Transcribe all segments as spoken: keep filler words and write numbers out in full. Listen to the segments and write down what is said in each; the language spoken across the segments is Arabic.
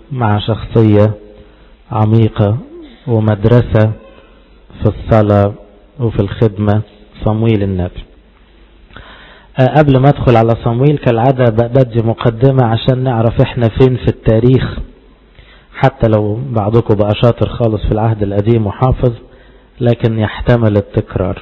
مع شخصية عميقة ومدرسة في الصلاة وفي الخدمة، صمويل النبي. قبل ما ادخل على صمويل كالعادة بدي مقدمة عشان نعرف احنا فين في التاريخ، حتى لو بعضكم بقى شاطر خالص في العهد القديم وحافظ، لكن يحتمل التكرار.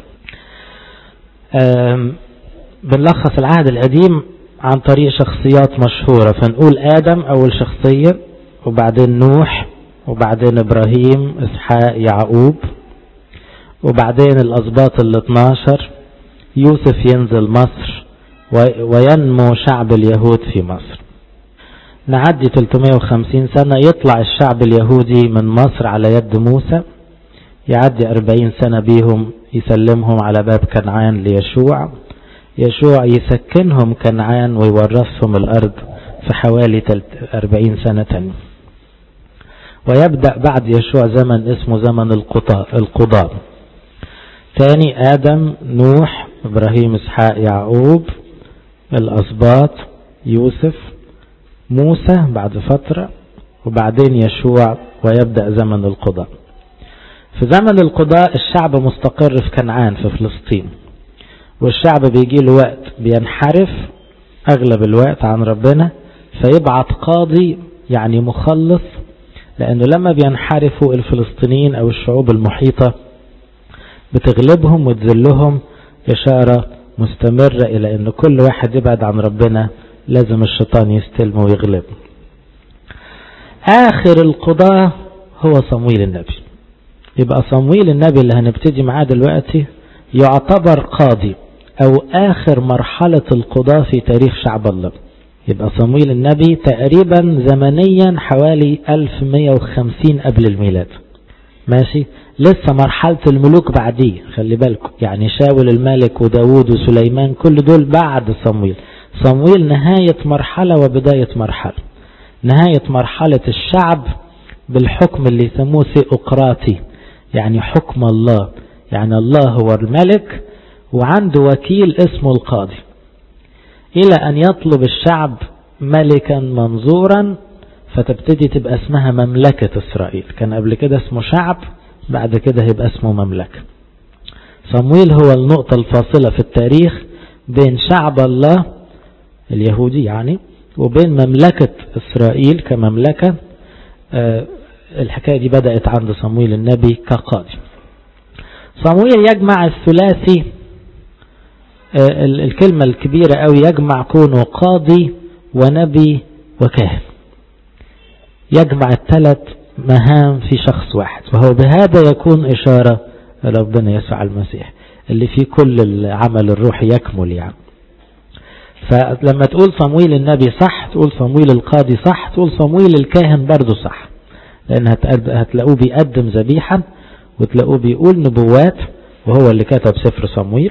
بنلخص العهد القديم عن طريق شخصيات مشهورة، فنقول آدم أول شخصية، وبعدين نوح، وبعدين إبراهيم، إسحاق، يعقوب، وبعدين الأسباط الاثناشر، يوسف ينزل مصر وينمو شعب اليهود في مصر. نعدي ثلاثمائة وخمسين سنة يطلع الشعب اليهودي من مصر على يد موسى، يعدي أربعين سنة بيهم يسلمهم على باب كنعان ليشوع، يشوع يسكنهم كنعان ويورثهم الأرض في حوالي أربعين سنة تانية. ويبدأ بعد يشوع زمن اسمه زمن القضاء. تاني آدم، نوح، إبراهيم، إسحاق، يعقوب، الأسباط، يوسف، موسى بعد فترة، وبعدين يشوع، ويبدأ زمن القضاء. في زمن القضاء الشعب مستقر في كنعان في فلسطين، والشعب بيجي له وقت بينحرف أغلب الوقت عن ربنا، فيبعت قاضي يعني مخلص، لأنه لما بينحرفوا الفلسطينيين أو الشعوب المحيطة بتغلبهم وتذلهم، إشارة مستمرة إلى أن كل واحد يبعد عن ربنا لازم الشيطان يستلمه ويغلبه. آخر القضاء هو صمويل النبي. يبقى صمويل النبي اللي هنبتدي معاه دلوقتي يعتبر قاضي أو آخر مرحلة القضاء في تاريخ شعب الله. يبقى صمويل النبي تقريبا زمنيا حوالي ألف ومئة وخمسين قبل الميلاد، ماشي. لسه مرحلة الملوك بعديه، خلي بالكم، يعني شاول الملك وداود وسليمان كل دول بعد صمويل. صمويل نهاية مرحلة وبداية مرحلة. نهاية مرحلة الشعب بالحكم اللي يسموه ثيوقراطي، يعني حكم الله، يعني الله هو الملك وعنده وكيل اسمه القاضي، إلى أن يطلب الشعب ملكا منظورا فتبتدي تبقى اسمها مملكة إسرائيل. كان قبل كده اسمه شعب، بعد كده هيبقى اسمه مملكة. صمويل هو النقطة الفاصلة في التاريخ بين شعب الله اليهودي يعني وبين مملكة إسرائيل كمملكة. آه الحكاية دي بدأت عند صمويل النبي كقاضي. صمويل يجمع الثلاثي، آه الكلمة الكبيرة أو يجمع كونه قاضي ونبي وكاهن، يجمع الثلاث مهام في شخص واحد، وهو بهذا يكون إشارة ربنا يسوع المسيح اللي فيه كل العمل الروحي يكمل يعني. فلما تقول صمويل النبي صح، تقول صمويل القاضي صح، تقول صمويل الكاهن برضو صح، لأن هتلاقوه بيقدم ذبيحة وتلاقوه بيقول نبوات، وهو اللي كتب سفر صمويل،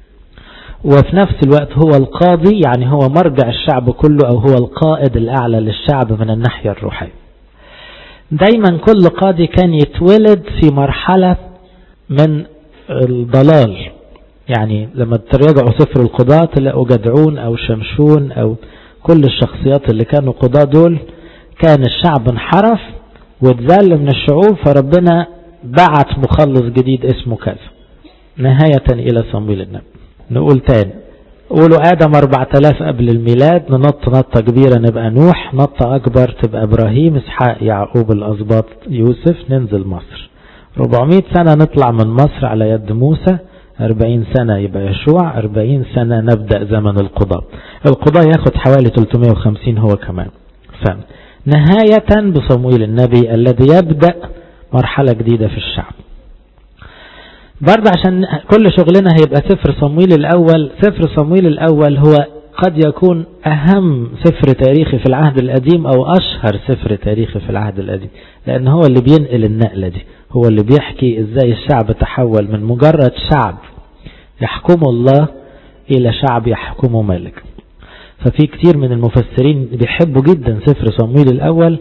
وفي نفس الوقت هو القاضي، يعني هو مرجع الشعب كله أو هو القائد الأعلى للشعب من الناحية الروحية. دايما كل قاضي كان يتولد في مرحلة من الضلال، يعني لما تراجعوا سفر القضاة تلاقوا جدعون أو شمشون أو كل الشخصيات اللي كانوا قضاة دول كان الشعب انحرف واتذل من الشعوب، فربنا بعت مخلص جديد اسمه كذا، نهاية إلى صمويل النبي. نقول تاني، قولوا آدم أربعة آلاف قبل الميلاد، ننط نطة كبيرة نبقى نوح، نطة أكبر تبقى إبراهيم، إسحاق، يعقوب، الأسباط، يوسف، ننزل مصر. أربعمائة سنة نطلع من مصر على يد موسى، أربعين سنة يبقى يشوع، أربعين سنة نبدأ زمن القضاء. القضاء ياخد حوالي ثلاثمائة وخمسين هو كمان. فنهاية بصمويل النبي الذي يبدأ مرحلة جديدة في الشعب. برضه عشان كل شغلنا هيبقى سفر صمويل الأول. سفر صمويل الأول هو قد يكون أهم سفر تاريخي في العهد القديم أو أشهر سفر تاريخي في العهد القديم، لأن هو اللي بينقل النقلة دي، هو اللي بيحكي إزاي الشعب تحول من مجرد شعب يحكم الله إلى شعب يحكمه ملك. ففي كتير من المفسرين بيحبوا جدا سفر صمويل الأول،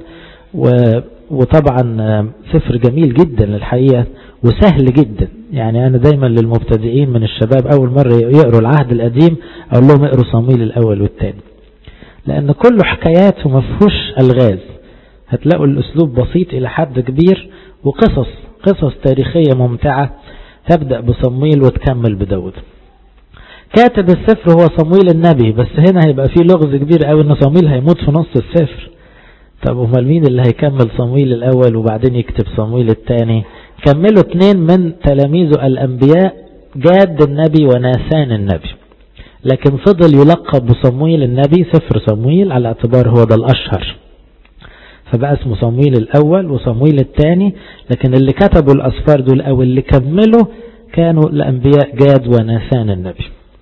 وطبعا سفر جميل جدا للحقيقة وسهل جدا. يعني أنا دايما للمبتدئين من الشباب أول مرة يقروا العهد القديم أقول لهم اقروا صمويل الأول والثاني، لأن كله حكايات ومفهوش ألغاز، هتلاقوا الأسلوب بسيط إلى حد كبير، وقصص قصص تاريخية ممتعة تبدأ بصمويل وتكمل بداود. كاتب السفر هو صمويل النبي، بس هنا هيبقى فيه لغز كبير قوي ان صمويل هيموت في نص السفر. طب امال مين اللي هيكمل صمويل الأول وبعدين يكتب صمويل الثاني؟ كملوا اثنين من تلاميذه الأنبياء، جاد النبي وناثان النبي، لكن فضل يلقب بصمويل النبي سفر صمويل على اعتبار هو ده الأشهر، فبقى اسمه صمويل الأول وصمويل الثاني. لكن اللي كتبوا الأسفار دول أو اللي كملوا كانوا الأنبياء جاد وناثان النبي.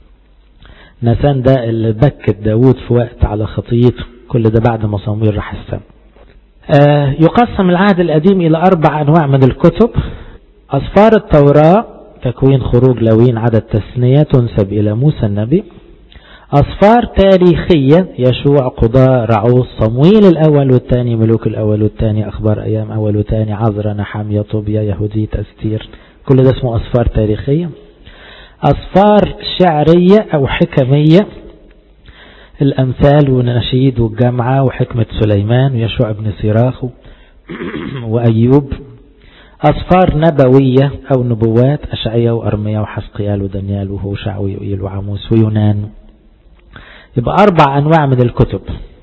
ناثان ده اللي بكت داود في وقت على خطيته، كل ده بعد ما صمويل راح السماء. آه يقسم العهد القديم إلى أربع أنواع من الكتب. أسفار التوراة، تكوين، خروج، لاويين، عدد، تثنية، تنسب إلى موسى النبي. أسفار تاريخية، يشوع، قضاء، رعوص، صمويل الأول والثاني، ملوك الأول والثاني، أخبار أيام أول وثاني، عزرا، نحمية، طوبيا، يهودية، أستير، كل ده اسمه أسفار تاريخية. أسفار شعرية أو حكمية، الأمثال والنشيد والجامعة وحكمة سليمان ويشوع بن سيراخ وأيوب. أسفار نبوية أو نبوات، أشعية وأرميا وحسقيال ودانيال وهوشع ويوئيل وعموس ويونان. يبقى أربع أنواع من الكتب.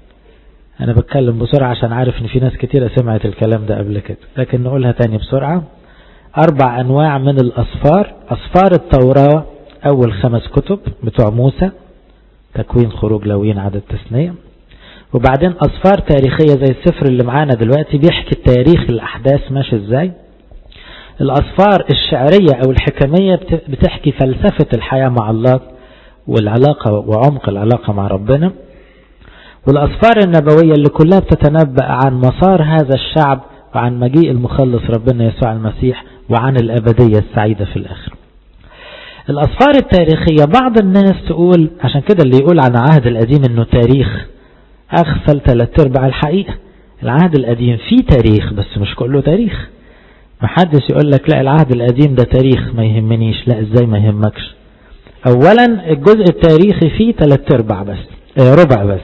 أنا بتكلم بسرعة عشان عارف إن في ناس كتيرة سمعت الكلام ده قبل كده، لكن نقولها تاني بسرعة. أربع أنواع من الأسفار. أسفار التوراة أول خمس كتب بتوع موسى، تكوين، خروج، لاويين، عدد، تثنية. وبعدين أسفار تاريخية زي السفر اللي معانا دلوقتي بيحكي التاريخ، الأحداث ماشي إزاي. الأسفار الشعرية أو الحكمية بتحكي فلسفة الحياة مع الله والعلاقة وعمق العلاقة مع ربنا. والأسفار النبوية اللي كلها بتتنبأ عن مسار هذا الشعب وعن مجيء المخلص ربنا يسوع المسيح وعن الأبدية السعيدة في الآخر. الأسفار التاريخية بعض الناس تقول، عشان كده اللي يقول عن العهد القديم انه تاريخ أغفل ثلاث ارباع الحقيقة. العهد القديم فيه تاريخ بس مش كله تاريخ. محدش يقول لك لا العهد القديم ده تاريخ ما يهمنيش، لا ازاي ما يهمكش. اولا الجزء التاريخي فيه ثلاث ارباع بس، اه ربع بس.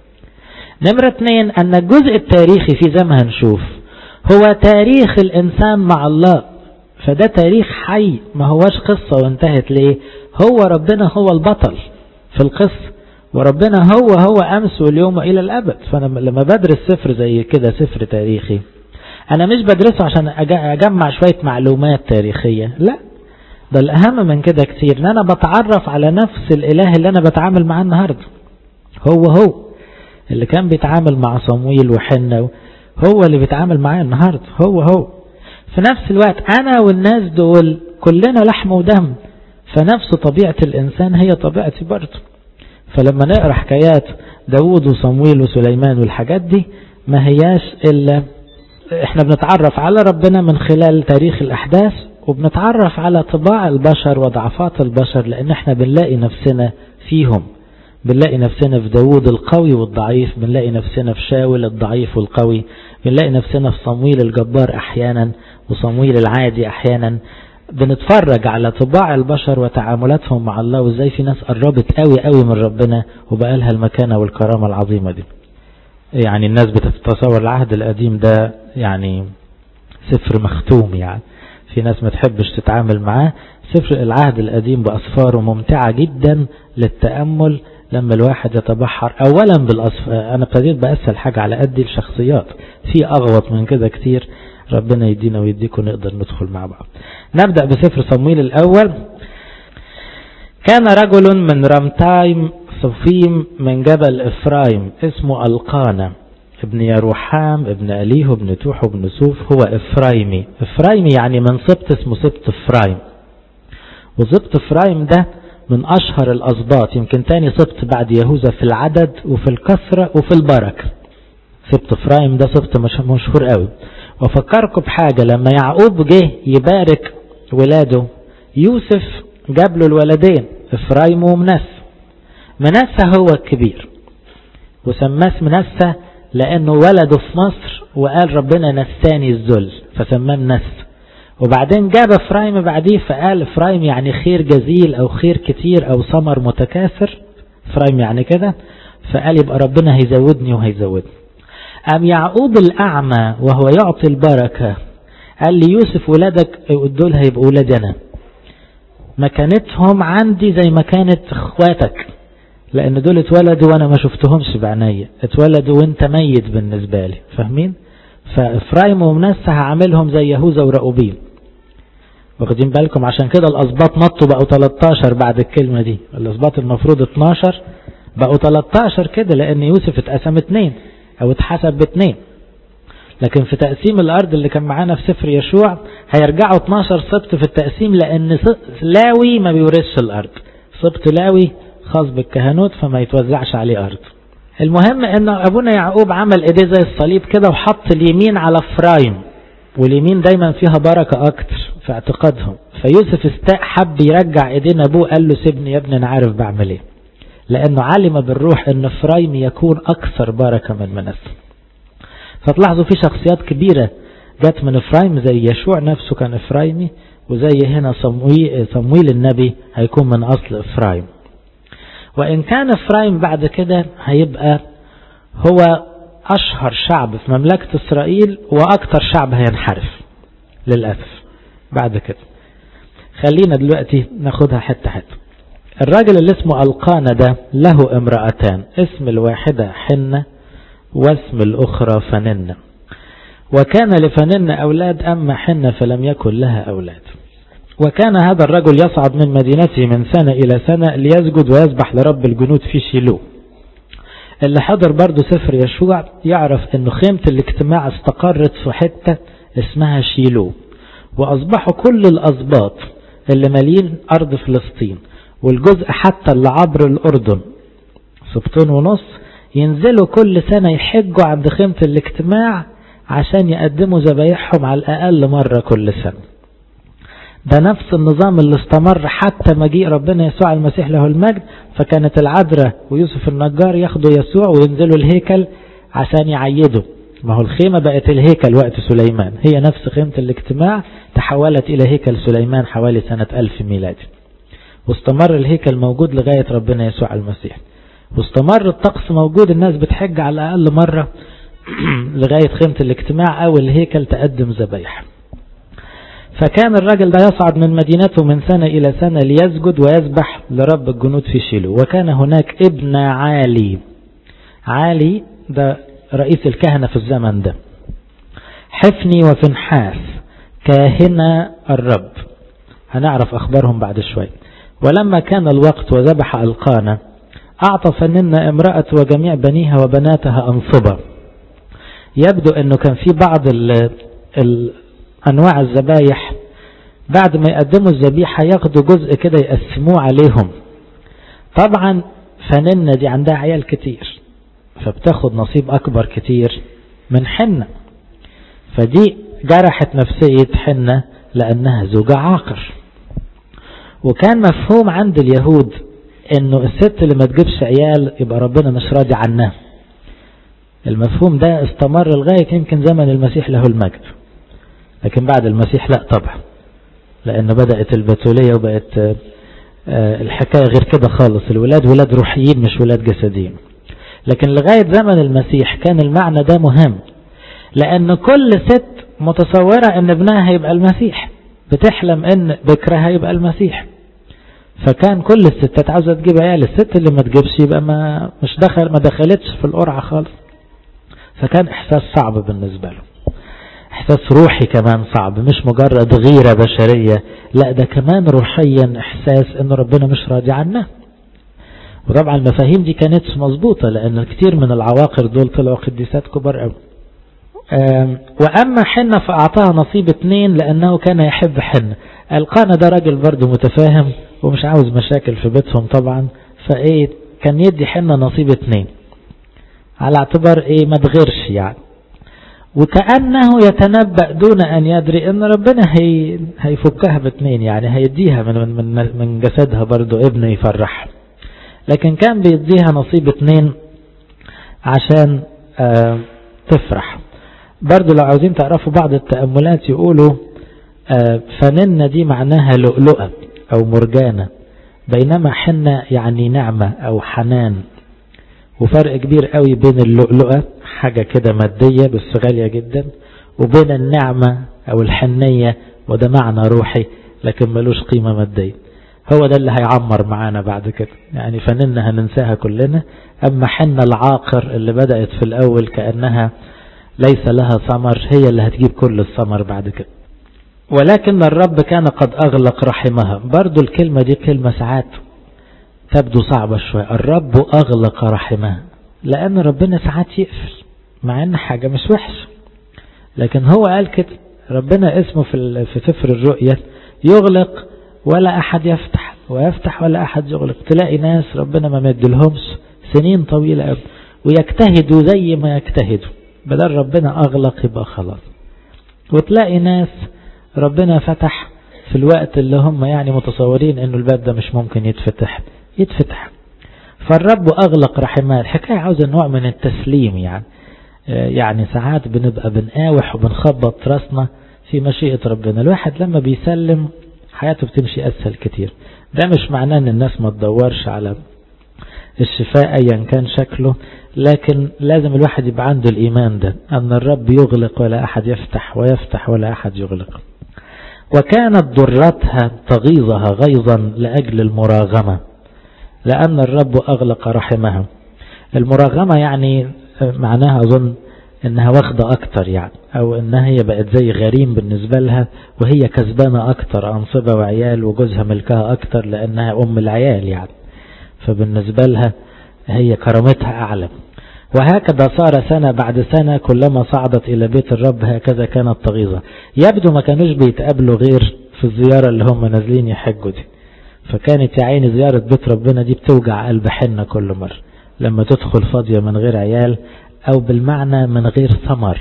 نمرة اثنين ان الجزء التاريخي فيه زي ما هنشوف هو تاريخ الانسان مع الله، فده تاريخ حي ما هواش قصة وانتهت. ليه؟ هو ربنا هو البطل في القصة، وربنا هو هو امس واليوم الى الابد. فانا لما بدرس سفر زي كده سفر تاريخي انا مش بدرسه عشان اجمع شوية معلومات تاريخية، لا ده الاهم من كده كتير، ان انا بتعرف على نفس الاله اللي انا بتعامل معاه النهاردة. هو هو اللي كان بيتعامل مع صمويل وحنة هو اللي بيتعامل معاه النهاردة، هو هو في نفس الوقت. انا والناس دول كلنا لحم ودم، فنفس طبيعة الانسان هي طبيعتي برضه. فلما نقرأ حكايات داود وصمويل وسليمان والحاجات دي ما هياش إلا احنا بنتعرف على ربنا من خلال تاريخ الأحداث، وبنتعرف على طباع البشر وضعفات البشر، لأن احنا بنلاقي نفسنا فيهم. بنلاقي نفسنا في داود القوي والضعيف، بنلاقي نفسنا في شاول الضعيف والقوي، بنلاقي نفسنا في صمويل الجبار أحيانا وصمويل العادي أحيانا. بنتفرج على طباع البشر وتعاملاتهم مع الله، وازاي في ناس قربت قوي قوي من ربنا وبقى لها المكانة والكرامة العظيمة دي. يعني الناس بتتصور العهد القديم ده يعني سفر مختوم، يعني في ناس ما تحبش تتعامل معاه. سفر العهد القديم بأسفاره ممتعة جدا للتأمل لما الواحد يتبحر. اولا بالأسفار، انا ابتديت بأسهل حاجة على قد الشخصيات، في اغوط من كده كتير، ربنا يدينا ويديكم نقدر ندخل مع بعض. نبدأ بسفر صمويل الأول. كان رجل من رمتايم صفيم من جبل إفرايم اسمه القانا ابن يروحام ابن أليه ابن توح ابن سوف، هو إفرايمي. إفرايمي يعني من سبط اسمه سبط إفرايم، وسبط إفرايم ده من أشهر الأسباط، يمكن تاني سبط بعد يهوذا في العدد وفي الكثرة وفي البركة. سبط إفرايم ده سبط مشهور قوي. وفكركم بحاجة، لما يعقوب جه يبارك ولاده يوسف جاب له الولدين إفرايم ومنسى. منسى هو الكبير وسماه منسى لأنه ولده في مصر وقال ربنا نساني الذل فسماه منسى. وبعدين جاب إفرايم بعديه فقال إفرايم يعني خير جزيل أو خير كتير أو ثمر متكاثر. إفرايم يعني كده، فقال يبقى ربنا هيزودني وهيزودني. أم يعقوب الأعمى وهو يعطي البركة قال لي يوسف ولادك دول هيبقوا ولادي أنا، مكانتهم عندي زي ما كانت اخواتك، لأن دول اتولدوا وأنا ما شفتهمش بعناية، اتولدوا وانت ميت بالنسبة لي، فاهمين؟ فإفرايم ومنسى هعملهم زي يهوذا ورأوبين، واخدين بالكم؟ عشان كده الأسباط نطوا بقوا تلتاشر بعد الكلمة دي، الأسباط المفروض اتناشر بقوا تلتاشر كده، لأن يوسف اتقسم اتنين أو اتحسب باتنين، لكن في تقسيم الأرض اللي كان معانا في سفر يشوع هيرجعوا اتناشر سبط في التقسيم، لأن لاوي ما بيورثش الأرض، سبط لاوي خاص بالكهنوت فما يتوزعش عليه أرض. المهم ان ابونا يعقوب عمل ايديه زي الصليب كده وحط اليمين على إفرايم، واليمين دايما فيها بركة اكتر في اعتقادهم، فيوسف استاء حب يرجع ايدين ابوه، قال له سيبني يا ابني انا عارف بعمل ايه، لانه علم بالروح ان إفرايم يكون اكثر بركة من منسى. فتلاحظوا في شخصيات كبيرة جت من إفرايم، زي يشوع نفسه كان إفرايمي، وزي هنا صمويل, صمويل النبي هيكون من اصل إفرايم. وإن كان إفرايم بعد كده هيبقى هو أشهر شعب في مملكة إسرائيل وأكتر شعب هينحرف للأسف بعد كده. خلينا دلوقتي ناخدها حتة حتة. الراجل اللي اسمه القانا ده له امرأتان، اسم الواحدة حنة واسم الأخرى فننة، وكان لفننة أولاد أما حنة فلم يكن لها أولاد. وكان هذا الرجل يصعد من مدينته من سنة إلى سنة ليسجد ويسبح لرب الجنود في شيلو. اللي حضر برضو سفر يشوع يعرف انه خيمة الاجتماع استقرت في حتة اسمها شيلو، واصبحوا كل الاسباط اللي مالين ارض فلسطين والجزء حتى اللي عبر الاردن سبطين ونص ينزلوا كل سنة يحجوا عند خيمة الاجتماع عشان يقدموا ذبايحهم على الاقل مرة كل سنة. ده نفس النظام اللي استمر حتى مجيء ربنا يسوع المسيح له المجد، فكانت العذراء ويوسف النجار ياخدوا يسوع وينزلوا الهيكل عشان يعيدوا. ما هو الخيمة بقت الهيكل وقت سليمان، هي نفس خيمة الاجتماع تحولت إلى هيكل سليمان حوالي سنة ألف ميلادي، واستمر الهيكل موجود لغاية ربنا يسوع المسيح، واستمر الطقس موجود، الناس بتحج على الأقل مرة لغاية خيمة الاجتماع أو الهيكل تقدم ذبايح. فكان الرجل ده يصعد من مدينته من سنة إلى سنة ليسجد ويسبح لرب الجنود في شيلو. وكان هناك ابن عالي، عالي ده رئيس الكهنة في الزمن ده، حفني وفنحاس كاهن الرب، هنعرف أخبارهم بعد شوي. ولما كان الوقت وذبح القانا أعطى فننة امرأة وجميع بنيها وبناتها أنصبة. يبدو أنه كان في بعض ال ال أنواع الذبايح بعد ما يقدموا الذبيحة ياخدوا جزء كده يقسموه عليهم. طبعا فننة دي عندها عيال كتير فبتاخد نصيب أكبر كتير من حنة، فدي جرحت نفسية حنة لأنها زوجة عاقر. وكان مفهوم عند اليهود إنه الست اللي ما تجيبش عيال يبقى ربنا مش راضي عنها. المفهوم ده استمر لغاية يمكن زمن المسيح له المجد، لكن بعد المسيح لا طبعا، لأنه بدأت البتولية وبقت الحكاية غير كده خالص، الولاد ولاد روحيين مش ولاد جسديين. لكن لغاية زمن المسيح كان المعنى ده مهم، لأن كل ست متصورة أن ابنها هيبقى المسيح، بتحلم أن بكرها هيبقى المسيح، فكان كل الستات عاوزة تجيب عيال، الست اللي ما تجيبش يبقى ما مش دخل ما دخلتش في القرعة خالص. فكان إحساس صعب بالنسبة له، إحساس روحي كمان صعب، مش مجرد غيرة بشرية، لا ده كمان روحيا إحساس أن ربنا مش راضي عنه. وطبعا المفاهيم دي كانت مظبوطة، لأن الكثير من العواقر دول طلعوا قديسات كبار قوي. وأما حنة فأعطاها نصيب اتنين لأنه كان يحب حنة. القانا ده راجل برضو متفاهم ومش عاوز مشاكل في بيتهم طبعا، فإيه كان يدي حنة نصيب اتنين على اعتبار إيه ما تغيرش يعني، وكأنه يتنبأ دون أن يدري أن ربنا هي هيفكها باتنين، يعني هيديها من من من جسدها برضو ابن يفرح، لكن كان بيديها نصيب اتنين عشان آه تفرح. برضو لو عاوزين تعرفوا بعض التأملات يقولوا آه فننة دي معناها لؤلؤة أو مرجانة، بينما حنة يعني نعمة أو حنان، وفرق كبير قوي بين اللؤلؤة حاجة كده مادية بس غالية جدا، وبين النعمة أو الحنية وده معنى روحي لكن ملوش قيمة مادية. هو ده اللي هيعمر معانا بعد كده، يعني فننا هننساها كلنا. أما حنة العاقر اللي بدأت في الأول كأنها ليس لها ثمر، هي اللي هتجيب كل الثمر بعد كده. ولكن الرب كان قد أغلق رحمها. برضو الكلمة دي كلمة ساعات تبدو صعبة شوية، الرب أغلق رحمها، لأن ربنا ساعات يقفل مع أن حاجة مش وحش، لكن هو قال كده. ربنا اسمه في في سفر الرؤيا يغلق ولا أحد يفتح، ويفتح ولا أحد يغلق. تلاقي ناس ربنا ما مدلهمش سنين طويلة قوي ويجتهدوا زي ما يجتهدوا، بدل ربنا أغلق يبقى خلاص. وتلاقي ناس ربنا فتح في الوقت اللي هم يعني متصورين انه الباب ده مش ممكن يتفتح يتفتح. فالرب أغلق رحمه. الحكاية عاوزة نوع من التسليم، يعني يعني ساعات بنبقى بنقاوح وبنخبط راسنا في مشيئة ربنا. الواحد لما بيسلم حياته بتمشي أسهل كتير. ده مش معناه ان الناس ما تدورش على الشفاء ايا كان شكله، لكن لازم الواحد يبقى عنده الإيمان ده أن الرب يغلق ولا أحد يفتح، ويفتح ولا أحد يغلق. وكانت ضرتها تغيظها غيظا لأجل المراغمة، لأن الرب أغلق رحمها. المراغمة يعني معناها أظن أنها واخدة أكتر، يعني أو أنها هي بقت زي غريم بالنسبة لها، وهي كسبانة أكتر أنصبة وعيال، وجوزها ملكها أكتر لأنها أم العيال يعني، فبالنسبة لها هي كرامتها أعلى. وهكذا صار سنة بعد سنة، كلما صعدت إلى بيت الرب هكذا كانت تغيظة. يبدو ما كانوش بيتقابلوا غير في الزيارة اللي هم نازلين يحجوا دي، فكانت يا عيني زيارة بيت ربنا دي بتوجع قلب حنة كل مرة لما تدخل فاضية من غير عيال، أو بالمعنى من غير ثمر،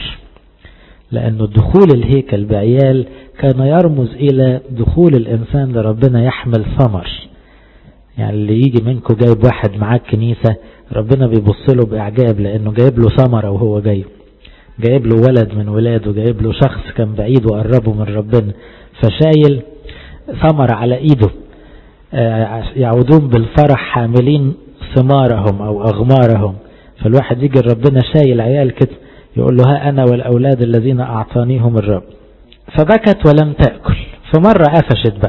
لأنه دخول الهيكل بعيال كان يرمز إلى دخول الإنسان لربنا يحمل ثمر. يعني اللي يجي منكم جايب واحد معاه الكنيسة، ربنا بيبص له بإعجاب لأنه جايب له ثمرة وهو جاي، جايب له ولد من ولاده، جايب له شخص كان بعيد وقربه من ربنا، فشايل ثمرة على إيده. يعودون بالفرح حاملين ثمارهم أو أغمارهم. فالواحد يجي ربنا شايل عيال كده، يقول له ها أنا والأولاد الذين أعطانيهم الرب. فبكت ولم تأكل. فمرة قفشت بقى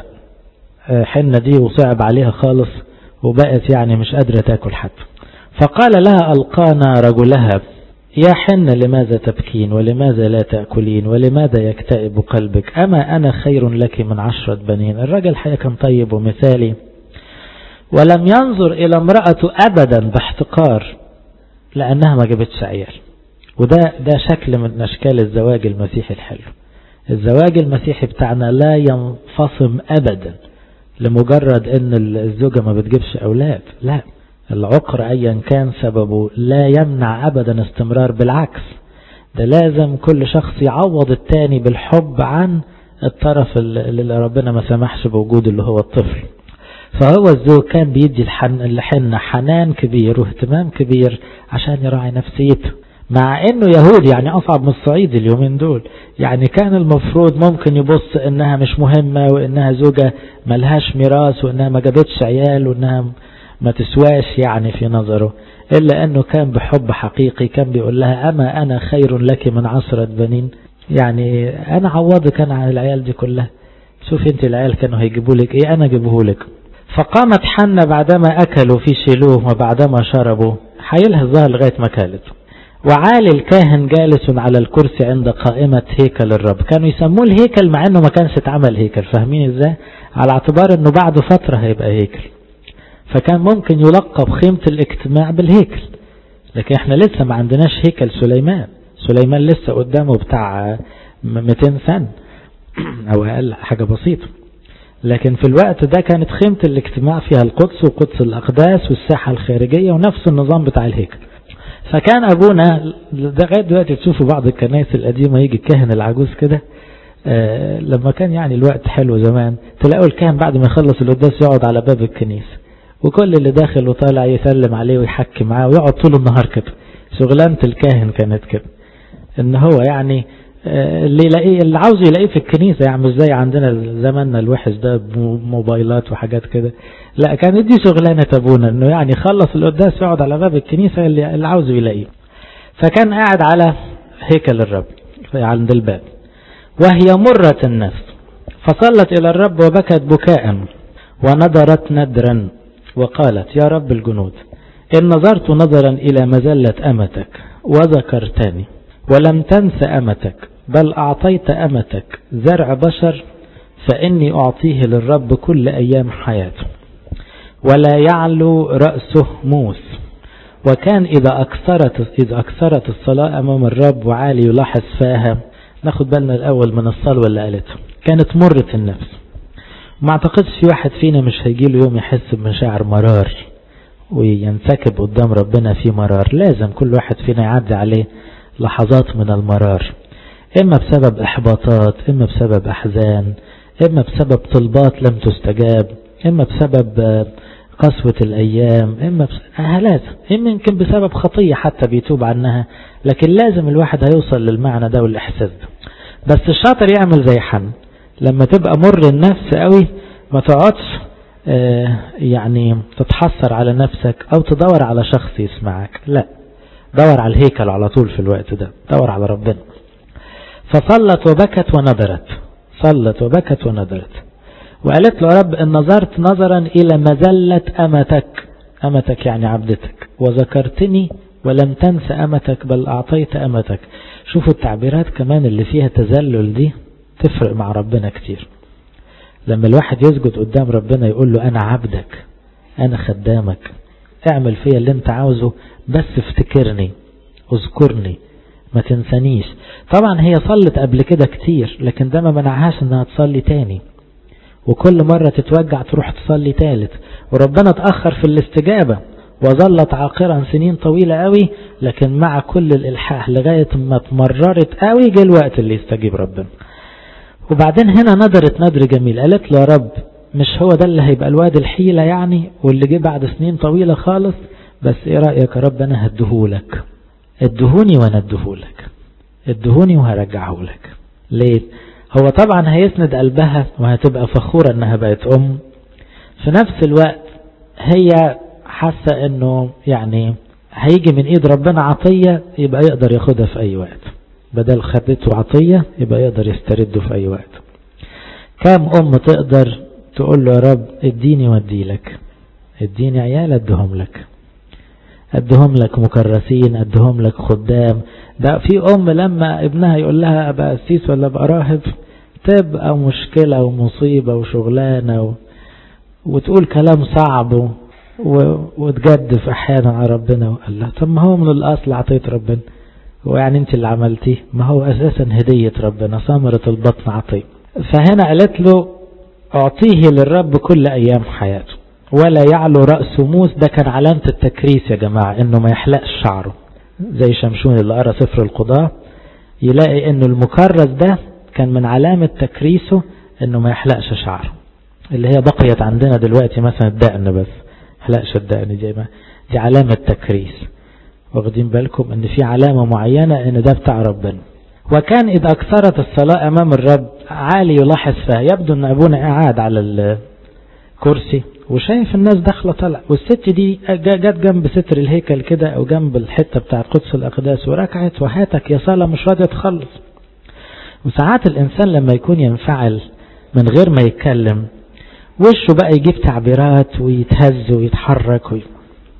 حنة دي وصعب عليها خالص، وبقت يعني مش قادرة تأكل حتى. فقال لها ألقانا رجلها يا حنة لماذا تبكين ولماذا لا تأكلين ولماذا يكتئب قلبك؟ أما أنا خير لك من عشرة بنين. الرجل حقيقة كان طيب ومثالي، ولم ينظر إلى امرأته أبدا باحتقار لأنها ما جابتش عيال. وده ده شكل من أشكال الزواج المسيحي الحلو. الزواج المسيحي بتاعنا لا ينفصم أبدا لمجرد ان الزوجة ما بتجيبش أولاد، لا، العقر أيا كان سببه لا يمنع أبدا استمرار، بالعكس ده لازم كل شخص يعوض التاني بالحب عن الطرف اللي ربنا ما سمحش بوجوده اللي هو الطفل. فهو الزوج كان بيدي الحنة حنان كبير واهتمام كبير عشان يراعي نفسيته، مع انه يهودي يعني اصعب من الصعيد اليومين دول. يعني كان المفروض ممكن يبص انها مش مهمة، وانها زوجة ملهاش ميراث، وانها ما جابتش عيال، وانها ما تسواش يعني في نظره، الا انه كان بحب حقيقي كان بيقول لها اما انا خير لك من عشرة بنين. يعني انا عوضك انا عن العيال دي كلها. شوف انت العيال كانوا هيجيبوا لك ايه، انا اجيبه لك. فقامت حنة بعدما اكلوا في شيلوه وبعدما شربوا، حيلها الظهر لغاية ما كالت. وعالي الكاهن جالس على الكرسي عند قائمة هيكل الرب. كانوا يسموه الهيكل مع انه ما كانش اتعمل هيكل، فاهمين ازاي؟ على اعتبار انه بعد فترة هيبقى هيكل، فكان ممكن يلقب خيمة الاجتماع بالهيكل. لكن احنا لسه ما عندناش هيكل سليمان. سليمان لسه قدامه بتاع مئتين سنة او اقل حاجة بسيطة. لكن في الوقت ده كانت خيمة الاجتماع فيها القدس وقدس الاقداس والساحة الخارجية ونفس النظام بتاع الهيكل. فكان أبونا لغاية دلوقتي تشوفوا بعض الكنائس القديمة يجي الكاهن العجوز كده، آه لما كان يعني الوقت حلو زمان، تلاقوا الكاهن بعد ما يخلص القداس يقعد على باب الكنيسة، وكل اللي داخل وطالع يسلم عليه ويحكي معاه ويقعد طول النهار كده. شغلانة الكاهن كانت كده، ان هو يعني آه اللي يلاقيه اللي عاوز يلاقيه في الكنيسة، يعني مش زي عندنا زماننا الوحش ده موبايلات وحاجات كده. لا، كانت دي شغلانة أبونا، انه يعني خلص القداس يقعد على باب الكنيسة اللي, اللي عاوزه يلاقيه. فكان قاعد على هيكل الرب عند الباب وهي مرة النفس، فصلت إلى الرب وبكت بكاء ونظرت ندرا وقالت: يا رب الجنود، إن نظرت نظرا إلى مذلة أمتك وذكرتني ولم تنس أمتك، بل أعطيت أمتك زرع بشر، فإني أعطيه للرب كل أيام حياته ولا يعلو رأسه موس. وكان إذا أكثرت, إذا أكثرت الصلاة أمام الرب وعالي يلاحظ فاها. ناخد بالنا الأول من الصلوة اللي قالتها، كانت مرة النفس. ما اعتقدش في واحد فينا مش هيجيله يوم يحس بمشاعر مرار وينسكب قدام ربنا في مرار. لازم كل واحد فينا يعدي عليه لحظات من المرار، إما بسبب إحباطات، إما بسبب أحزان، إما بسبب طلبات لم تستجاب، إما بسبب قسوة الأيام، إما بسبب... لازم إما يمكن بسبب خطية حتى بيتوب عنها. لكن لازم الواحد هيوصل للمعنى ده والإحساس ده. بس الشاطر يعمل زي حن، لما تبقى مر النفس قوي ما تقعدش آه يعني تتحسر على نفسك أو تدور على شخص يسمعك، لا، دور على الهيكل على طول في الوقت ده، دور على ربنا. فصلت وبكت ونظرت، صلت وبكت ونظرت وقالت له: رب إن نظرت نظرا إلى مذلة أمتك، أمتك يعني عبدتك، وذكرتني ولم تنس أمتك بل أعطيت أمتك. شوفوا التعبيرات كمان اللي فيها تذلل دي تفرق مع ربنا كتير. لما الواحد يسجد قدام ربنا يقول له: أنا عبدك، أنا خدامك، اعمل فيا اللي انت عاوزه، بس افتكرني، اذكرني، ما تنسانيش. طبعا هي صلت قبل كده كتير، لكن ده ما منعهاش انها تصلي تاني، وكل مرة تتوجع تروح تصلي تالت، وربنا تأخر في الاستجابة وظلت عاقرا سنين طويلة قوي. لكن مع كل الإلحاح لغاية ما تمررت قوي جه الوقت اللي يستجيب ربنا. وبعدين هنا نظرت ندر جميل، قالت له: يا رب مش هو ده اللي هيبقى الواد الحيلة يعني واللي جه بعد سنين طويلة خالص، بس ايه رأيك يا رب انا هديهولك، ادهوني وانا اديهولك، ادهوني وهرجعهولك. ليه؟ هو طبعا هيسند قلبها وهتبقى فخورة انها بقت ام، في نفس الوقت هي حاسة انه يعني هيجي من ايد ربنا عطية يبقى يقدر ياخدها في اي وقت، بدل خدته عطية يبقى يقدر يسترده في اي وقت. كام ام تقدر تقول له: يا رب اديني وادي لك، اديني عيال ادهم لك، ادهم لك مكرسين، ادهم لك خدام. ده في ام لما ابنها يقول لها ابقى قسيس ولا ابقى راهب تبقى مشكلة ومصيبة وشغلانة و... وتقول كلام صعب و... و... وتجدف احيانا على ربنا. وقال لها: طب ما هو من الاصل عطيت ربنا، ويعني انت اللي عملتيه، ما هو اساسا هدية ربنا، ثمرة البطن عطيه. فهنا قالت له: اعطيه للرب كل ايام حياته ولا يعلو رأسه موس. ده كان علامة التكريس يا جماعة، انه ما يحلقش شعره، زي شمشون اللي قرأ سفر القضاء يلاقي انه المكرس ده كان من علامة تكريسه انه ما يحلقش شعره، اللي هي بقيت عندنا دلوقتي مثلا الدقن، بس حلقش الدقن دي, دي علامة تكريس. واخدين بالكم ان في علامة معينة ان ده بتاع ربنا. وكان اذا اكثرت الصلاة امام الرب عالي يلاحظ فيها. يبدو ان ابونا قاعد على الكرسي وشايف الناس داخله طلع، والست دي جت جنب ستر الهيكل كده او جنب الحته بتاع قدس الاقداس وركعت وهاتك يا صلاه مش راضيه تخلص. وساعات الانسان لما يكون ينفعل من غير ما يتكلم وشه بقى يجيب تعبيرات ويتهز ويتحرك وي...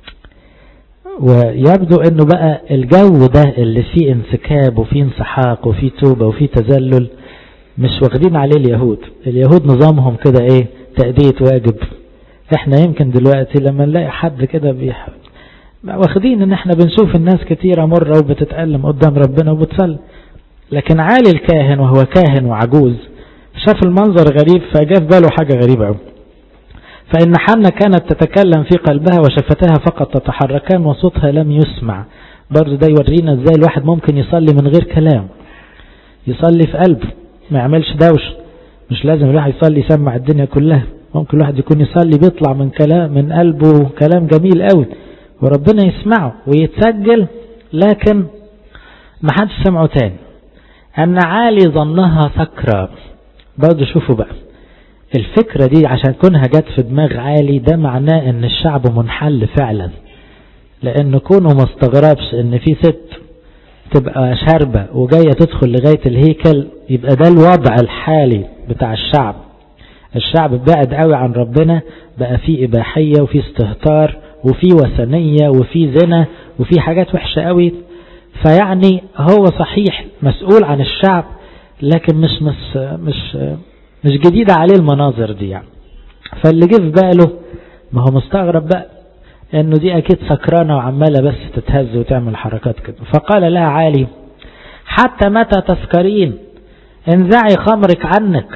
ويبدو انه بقى الجو ده اللي فيه انسكاب وفيه انسحاق وفيه توبه وفيه تذلل مش واخدين عليه اليهود. اليهود نظامهم كده ايه؟ تأدية واجب. احنا يمكن دلوقتي لما نلاقي حد كده بيح... واخدين ان احنا بنشوف الناس كتيرة مرة وبتتألم قدام ربنا وبتصلي، لكن عالي الكاهن وهو كاهن وعجوز شاف المنظر غريب فجاء في باله حاجة غريبة قوي. فإن حنة كانت تتكلم في قلبها وشفتها فقط تتحركان وصوتها لم يسمع. برضو ده يورينا ازاي الواحد ممكن يصلي من غير كلام، يصلي في قلبه ما يعملش دوش. مش لازم الواحد يصلي يسمع الدنيا كلها، ممكن الواحد يكون يصلي بيطلع من كلام من قلبه كلام جميل قوي وربنا يسمعه ويتسجل، لكن ما حدش سمعه تاني. أن عالي ظنها سكرة. برضو شوفوا بقى الفكرة دي عشان كونها جت في دماغ عالي ده معناه ان الشعب منحل فعلا، لان كونه ما استغربش ان في ست تبقى شاربة وجاية تدخل لغاية الهيكل، يبقى ده الوضع الحالي بتاع الشعب. الشعب بعد قوي عن ربنا، بقى فيه إباحية وفيه استهتار وفيه وثنية وفيه زنا وفيه حاجات وحشة قوي. فيعني هو صحيح مسؤول عن الشعب، لكن مش مش مش مش جديدة عليه المناظر دي يعني. فاللي جه في باله ما هو مستغرب بقى انه دي اكيد سكرانة وعمالة بس تتهز وتعمل حركات كده. فقال لها عالي: حتى متى تسكرين؟ انزعي خمرك عنك.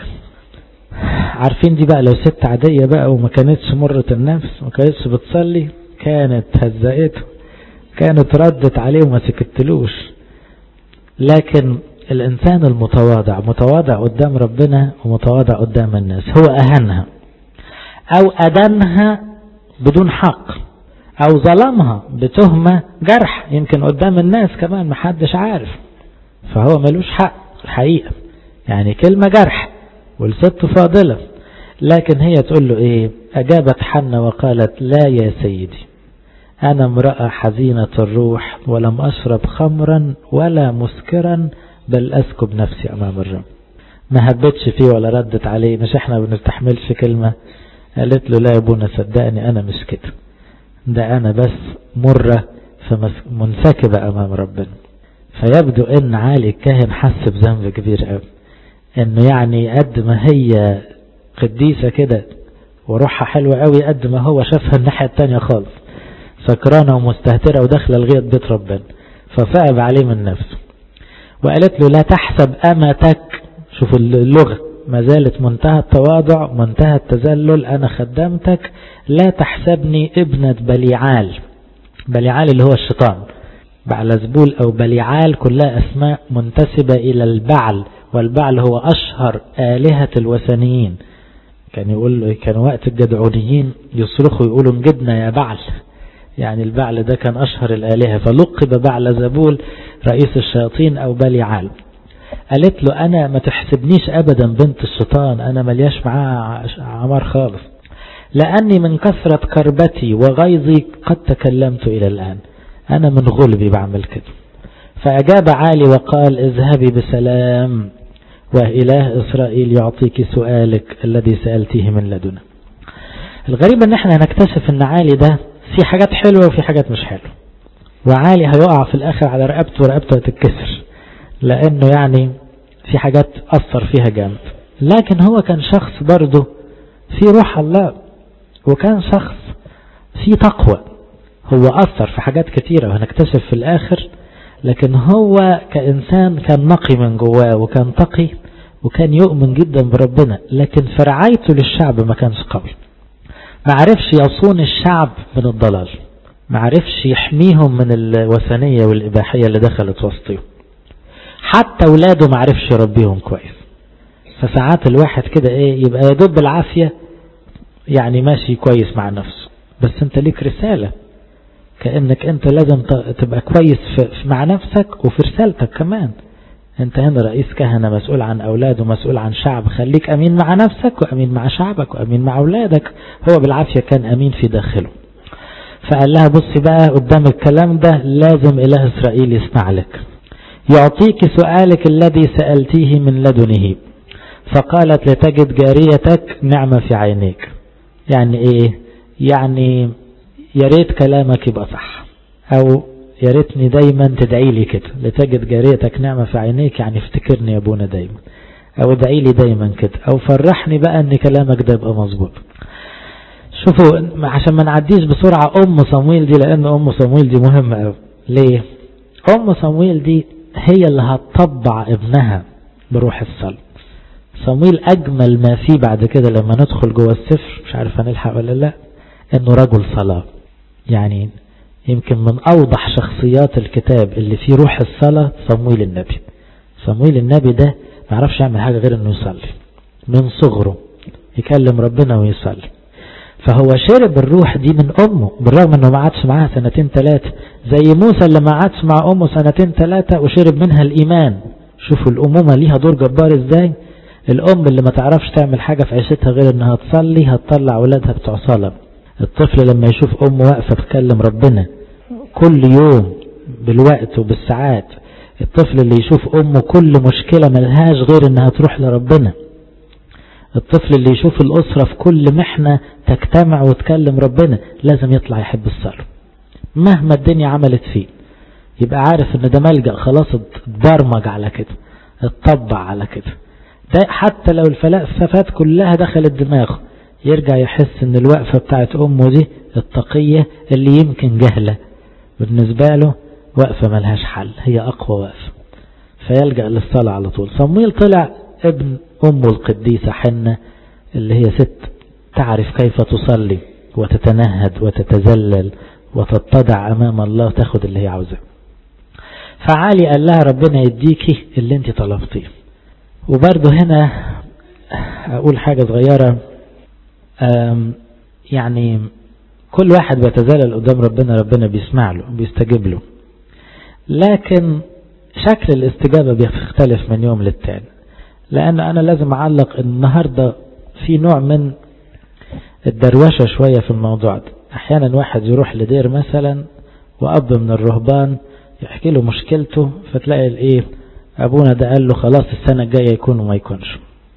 عارفين دي بقى لو ست عادية بقى وما كانتش مرة النفس، ما كانتش بتصلي، كانت هزقته، كانت ردت عليه وما سكتلوش. لكن الإنسان المتواضع متواضع قدام ربنا ومتواضع قدام الناس. هو أهنها أو أدنها بدون حق أو ظلمها بتهمة جرح يمكن قدام الناس كمان محدش عارف، فهو ملوش حق الحقيقة، يعني كلمة جرح والست فاضلة. لكن هي تقول له إيه؟ أجابت حنة وقالت: لا يا سيدي، أنا امرأة حزينة الروح ولم أشرب خمرا ولا مسكرا، بل أسكب نفسي أمام الرب. ما هبتش فيه ولا ردت عليه، مش احنا بنستحملش كلمة. قالت له: لا يا ابونا صدقني أنا مش كده، ده أنا بس مرة فمنسكبة أمام ربنا. فيبدو أن عالي الكاهن حس بذنب كبير قوي، أنه يعني قد ما هي قديسة كده وروحها حلوة قوي، قد ما هو شافها الناحية التانية خالص، سكرانة ومستهترة وداخلة لغاية بيت ربنا. فصعب عليه من نفسه وقالت له: لا تحسب أمتك. شوفوا اللغة، ما زالت منتهى التواضع منتهى التذلل. أنا خدمتك، لا تحسبني ابنة بليعال. بليعال اللي هو الشيطان، بعلزبول أو بليعال كلها أسماء منتسبة إلى البعل، والبعل هو أشهر آلهة الوثنيين. كان يقول كان وقت الجدعونيين يصرخوا يقولوا: انجدنا يا بعل، يعني البعل ده كان أشهر الآلهة، فلقب بعلزبول رئيس الشياطين أو بليعال. قالت له: أنا ما تحسبنيش أبدا بنت الشيطان، أنا ملياش معاه عمار خالص، لأني من كثرة كربتي وغيظي قد تكلمت إلى الآن، أنا من غلبي بعمل كده. فأجاب عالي وقال: اذهبي بسلام، وإله إسرائيل يعطيك سؤالك الذي سألتيه من لدنا. الغريب ان احنا هنكتشف ان عالي ده في حاجات حلوة وفي حاجات مش حلوة، وعالي هيقع في الآخر على رقبته ورقبته هتتكسر، لأنه يعني في حاجات أثر فيها جامد. لكن هو كان شخص برضه في روح الله، وكان شخص في تقوى. هو أثر في حاجات كتيرة وهنكتشف في الآخر، لكن هو كإنسان كان نقي من جواه وكان تقي وكان يؤمن جدا بربنا، لكن في رعايته للشعب ما كانش قوي. ما عرفش يصون الشعب من الضلال، ما عرفش يحميهم من الوثنية والإباحية اللي دخلت وسطهم. حتى ولاده ما عرفش يربيهم كويس. فساعات الواحد كده ايه يبقى يدب العافية، يعني ماشي كويس مع نفسه، بس انت ليك رسالة، كأنك انت لازم تبقى كويس في مع نفسك وفي رسالتك كمان. انت هنا رئيس كهنة مسؤول عن اولاد ومسؤول عن شعب، خليك امين مع نفسك وامين مع شعبك وامين مع اولادك. هو بالعافية كان امين في داخله. فقال لها: بصي بقى قدام الكلام ده لازم اله اسرائيل يسمع لك، يعطيك سؤالك الذي سألتيه من لدنه. فقالت: لتجد جاريتك نعمة في عينيك. يعني ايه؟ يعني يا ريت كلامك يبقى صح، او يا ريتني دايما تدعي لي كده، لتجد جاريتك نعمة في عينيك، يعني افتكرني يا ابونا دايما، او ادعي لي دايما كده، او فرحني بقى ان كلامك ده يبقى مظبوط. شوفوا عشان ما نعديش بسرعة ام صمويل دي، لان ام صمويل دي مهمة قوي. ليه؟ ام صمويل دي هي اللي هتطبع ابنها بروح الصلاة. صمويل اجمل ما فيه بعد كده لما ندخل جوه السفر، مش عارف هنلحق ولا لا، انه رجل صلاة. يعني يمكن من اوضح شخصيات الكتاب اللي فيه روح الصلاة صمويل النبي. صمويل النبي ده ما عرفش يعمل حاجة غير انه يصلي من صغره، يكلم ربنا ويصلي. فهو شرب الروح دي من امه، بالرغم انه ما عادش معاها سنتين ثلاثة، زي موسى اللي ما عادش مع امه سنتين ثلاثة وشرب منها الايمان. شوفوا الامومة ليها دور جبار ازاي. الام اللي ما تعرفش تعمل حاجة في عيشتها غير انها تصلي هتطلع اولادها بتوع صلاة. الطفل لما يشوف امه واقفة تكلم ربنا كل يوم بالوقت وبالساعات الطفل اللي يشوف أمه كل مشكلة ملهاش غير انها تروح لربنا. الطفل اللي يشوف الأسرة في كل محنة تجتمع وتكلم ربنا لازم يطلع يحب الصلاة مهما الدنيا عملت فيه. يبقى عارف ان ده ملجأ، خلاص اتبرمج على كده، اتطبع على كده. ده حتى لو الفلسفات كلها دخلت دماغه يرجع يحس ان الوقفة بتاعت أمه دي التقية اللي يمكن جهلة بالنسبة له، وقفة ملهاش حل، هي أقوى وقفة، فيلجأ للصلاة على طول. صمويل طلع ابن أمه القديسة حنة اللي هي ست تعرف كيف تصلي وتتنهد وتتذلل وتتضع أمام الله، تاخد اللي هي عاوزاه. فعالي قال لها ربنا يديكي اللي انت طلبتيه. وبرضه هنا أقول حاجة صغيرة، يعني كل واحد بيتذلل قدام ربنا ربنا بيسمع له بيستجيب له، لكن شكل الاستجابة بيختلف من يوم للتاني. لأن أنا لازم أعلق النهاردة في نوع من الدروشة شوية في الموضوع ده. أحيانا واحد يروح لدير مثلا وأب من الرهبان يحكي له مشكلته، فتلاقي الإيه أبونا ده قال له خلاص السنة الجاية يكون وما يكونش.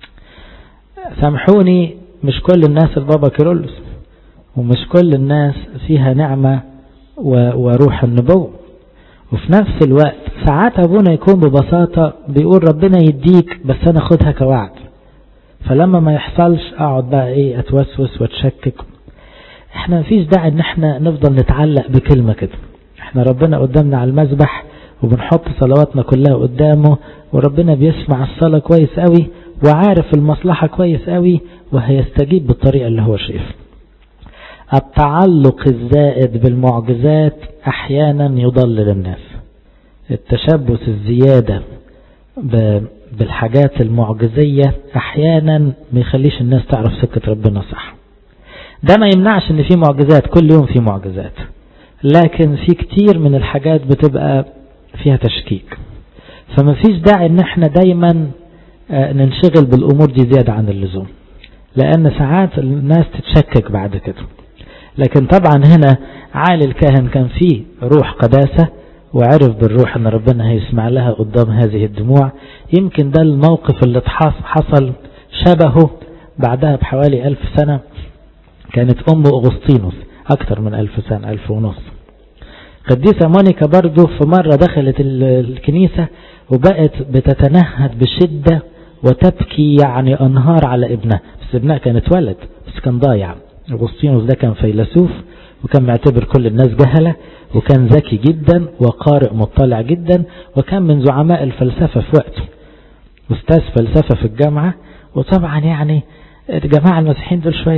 سامحوني مش كل الناس البابا كيرلس، ومش كل الناس فيها نعمة وروح النبوة. وفي نفس الوقت ساعات أبونا يكون ببساطة بيقول ربنا يديك بس أنا خدها كوعد، فلما ما يحصلش أقعد بقى إيه أتوسوس واتشكك. احنا مفيش داعي ان احنا نفضل نتعلق بكلمة كده. احنا ربنا قدامنا على المذبح وبنحط صلواتنا كلها قدامه، وربنا بيسمع الصلاة كويس قوي وعارف المصلحة كويس قوي وهيستجيب بالطريقة اللي هو شايف. التعلق الزائد بالمعجزات احيانا يضلل الناس. التشبث الزيادة بالحاجات المعجزية احيانا ما يخليش الناس تعرف سكة ربنا صح. ده ما يمنعش ان في معجزات، كل يوم في معجزات، لكن في كتير من الحاجات بتبقى فيها تشكيك. فما فيش داعي ان احنا دايما ننشغل بالامور دي زيادة عن اللزوم، لان ساعات الناس تتشكك بعد كده. لكن طبعا هنا عالي الكاهن كان فيه روح قداسة وعرف بالروح ان ربنا هيسمع لها قدام هذه الدموع. يمكن ده الموقف اللي حصل شبهه بعدها بحوالي ألف سنة، كانت أم أغسطينوس أكثر من ألف سنة، ألف ونص. قديسة مونيكا برضو في مرة دخلت الكنيسة وبقت بتتنهد بشدة وتبكي يعني أنهار على ابنها، بس ابنها كانت ولد بس كان ضايع. أغسطينوس ده كان فيلسوف وكان معتبر كل الناس جهلة، وكان ذكي جدا وقارئ مطلع جدا، وكان من زعماء الفلسفة في وقته، أستاذ فلسفة في الجامعة. وطبعا يعني الجماعة المسيحيين دول شوية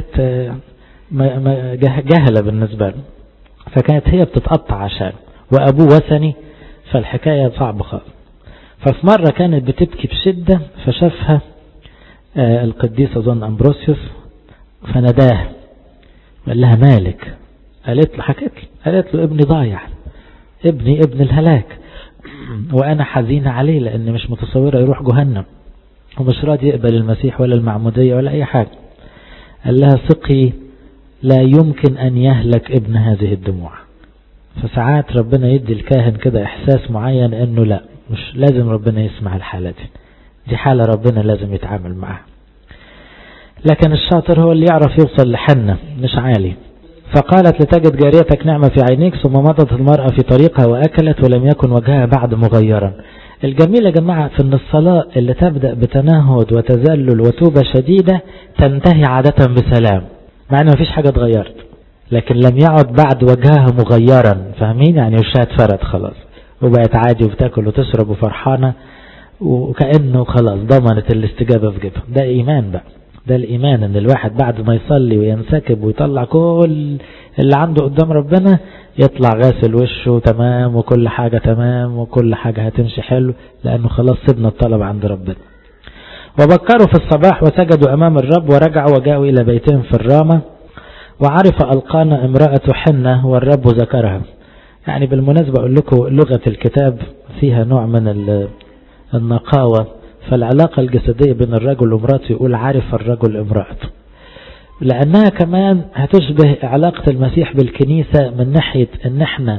جهلة بالنسبة له، فكانت هي بتتقطع عشان وأبوه وثني، فالحكاية صعبة خالص. ففي مرة كانت بتبكي بشدة فشافها القديس أظن أمبروسيوس فنداه قال لها مالك؟ قالت له حكت له قالت له ابني ضايع، ابني ابن الهلاك، وأنا حزينة عليه لأن مش متصورة يروح جهنم ومش راضي يقبل المسيح ولا المعمودية ولا أي حاجة. قال لها ثقي لا يمكن أن يهلك ابن هذه الدموع. فساعات ربنا يدي الكاهن كده إحساس معين أنه لا، مش لازم ربنا يسمع الحالة دي، دي حالة ربنا لازم يتعامل معها. لكن الشاطر هو اللي يعرف يوصل لحنة مش عالي. فقالت لتجد جاريتك نعمة في عينيك، ثم مضت المرأة في طريقها وأكلت ولم يكن وجهها بعد مغيرا. الجميل يا جماعة في أن الصلاة اللي تبدأ بتنهد وتذلل وتوبة شديدة تنتهي عادة بسلام، مع أنه مفيش حاجة اتغيرت، لكن لم يعد بعد وجهها مغيرا. فاهمين؟ يعني وشها اتفرد خلاص وبقت عادي وبتاكل وتشرب وفرحانة وكأنه خلاص ضمنت الاستجابة في جبهة. ده إيمان بقى، ده الإيمان أن الواحد بعد ما يصلي وينسكب ويطلع كل اللي عنده قدام ربنا يطلع غاسل وشه تمام وكل حاجة تمام وكل حاجة هتمشي حلو، لأنه خلاص سيبنا الطلب عند ربنا. وبكروا في الصباح وسجدوا أمام الرب ورجعوا وجاءوا إلى بيتهم في الرامة، وعرف ألقانا امرأة حنة والرب ذكرها. يعني بالمناسبة أقول لكم لغة الكتاب فيها نوع من النقاوة، فالعلاقة الجسدية بين الرجل وامرأته يقول عرف الرجل امرأته، لأنها كمان هتشبه علاقة المسيح بالكنيسة من ناحية ان احنا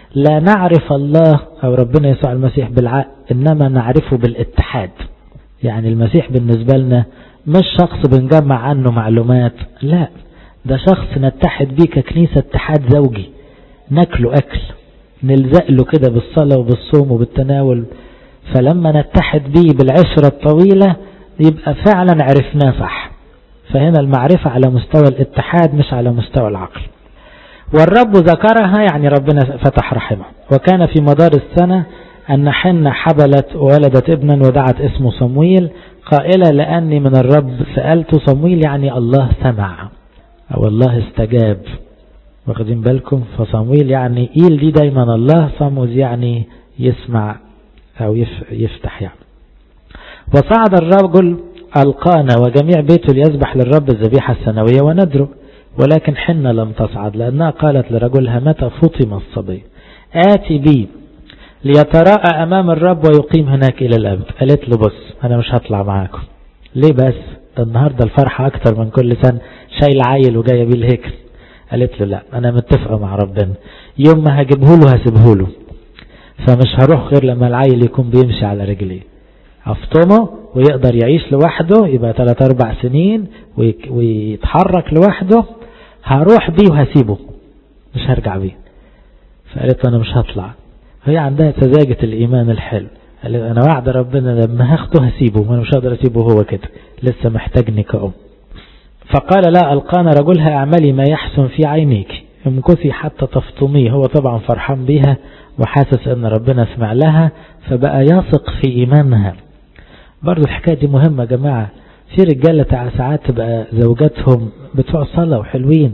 لا نعرف الله أو ربنا يسوع المسيح بالعقل، إنما نعرفه بالاتحاد. يعني المسيح بالنسبة لنا مش شخص بنجمع عنه معلومات، لا، ده شخص نتحد بيه ككنيسة اتحاد زوجي، ناكله أكل، نلزق له كده بالصلاة وبالصوم وبالتناول. فلما نتحد بيه بالعشرة الطويلة يبقى فعلا عرفناه صح. فهنا المعرفة على مستوى الاتحاد مش على مستوى العقل. والرب ذكرها، يعني ربنا فتح رحمه. وكان في مدار السنة أن حنة حبلت وولدت ابنا ودعت اسمه صمويل قائلة لأني من الرب سألت. صمويل يعني الله سمع أو الله استجاب، واخدين بالكم؟ فصمويل يعني إيل دي دايما الله، صموز يعني يسمع أو يفتح يعني. وصعد الرجل القانا وجميع بيته ليذبح للرب الذبيحة السنوية وندره، ولكن حنة لم تصعد لأنها قالت لرجلها متى فطم الصبي آتي بي ليتراءى أمام الرب ويقيم هناك إلى الأبد. قالت له بص أنا مش هطلع معاكم. ليه بس؟ ده النهاردة الفرحة أكتر من كل سنة، شايل عيل وجاية بيه الهيكل. قالت له لا، أنا متفقة مع ربنا، يوم ما هجيبه له هسيبه له، فمش هروح غير لما العيل يكون بيمشي على رجليه، أفطمه ويقدر يعيش لوحده، يبقى ثلاث أربع سنين ويتحرك لوحده، هروح بيه وهسيبه، مش هرجع بيه. فقالت له أنا مش هطلع. هي عندها سذاجة الإيمان الحلو، قالت أنا وعد ربنا لما هاخده هسيبه، وأنا مش هقدر أسيبه هو كده، لسه محتاجني كأم. فقال لا ألقانا رجلها اعملي ما يحسن في عينيك، امكثي حتى تفطميه. هو طبعا فرحان بيها وحاسس أن ربنا سمع لها، فبقى يثق في إيمانها. برضو الحكاية دي مهمة يا جماعة. في رجالة ساعات تبقى زوجاتهم بتوع صلاة وحلوين،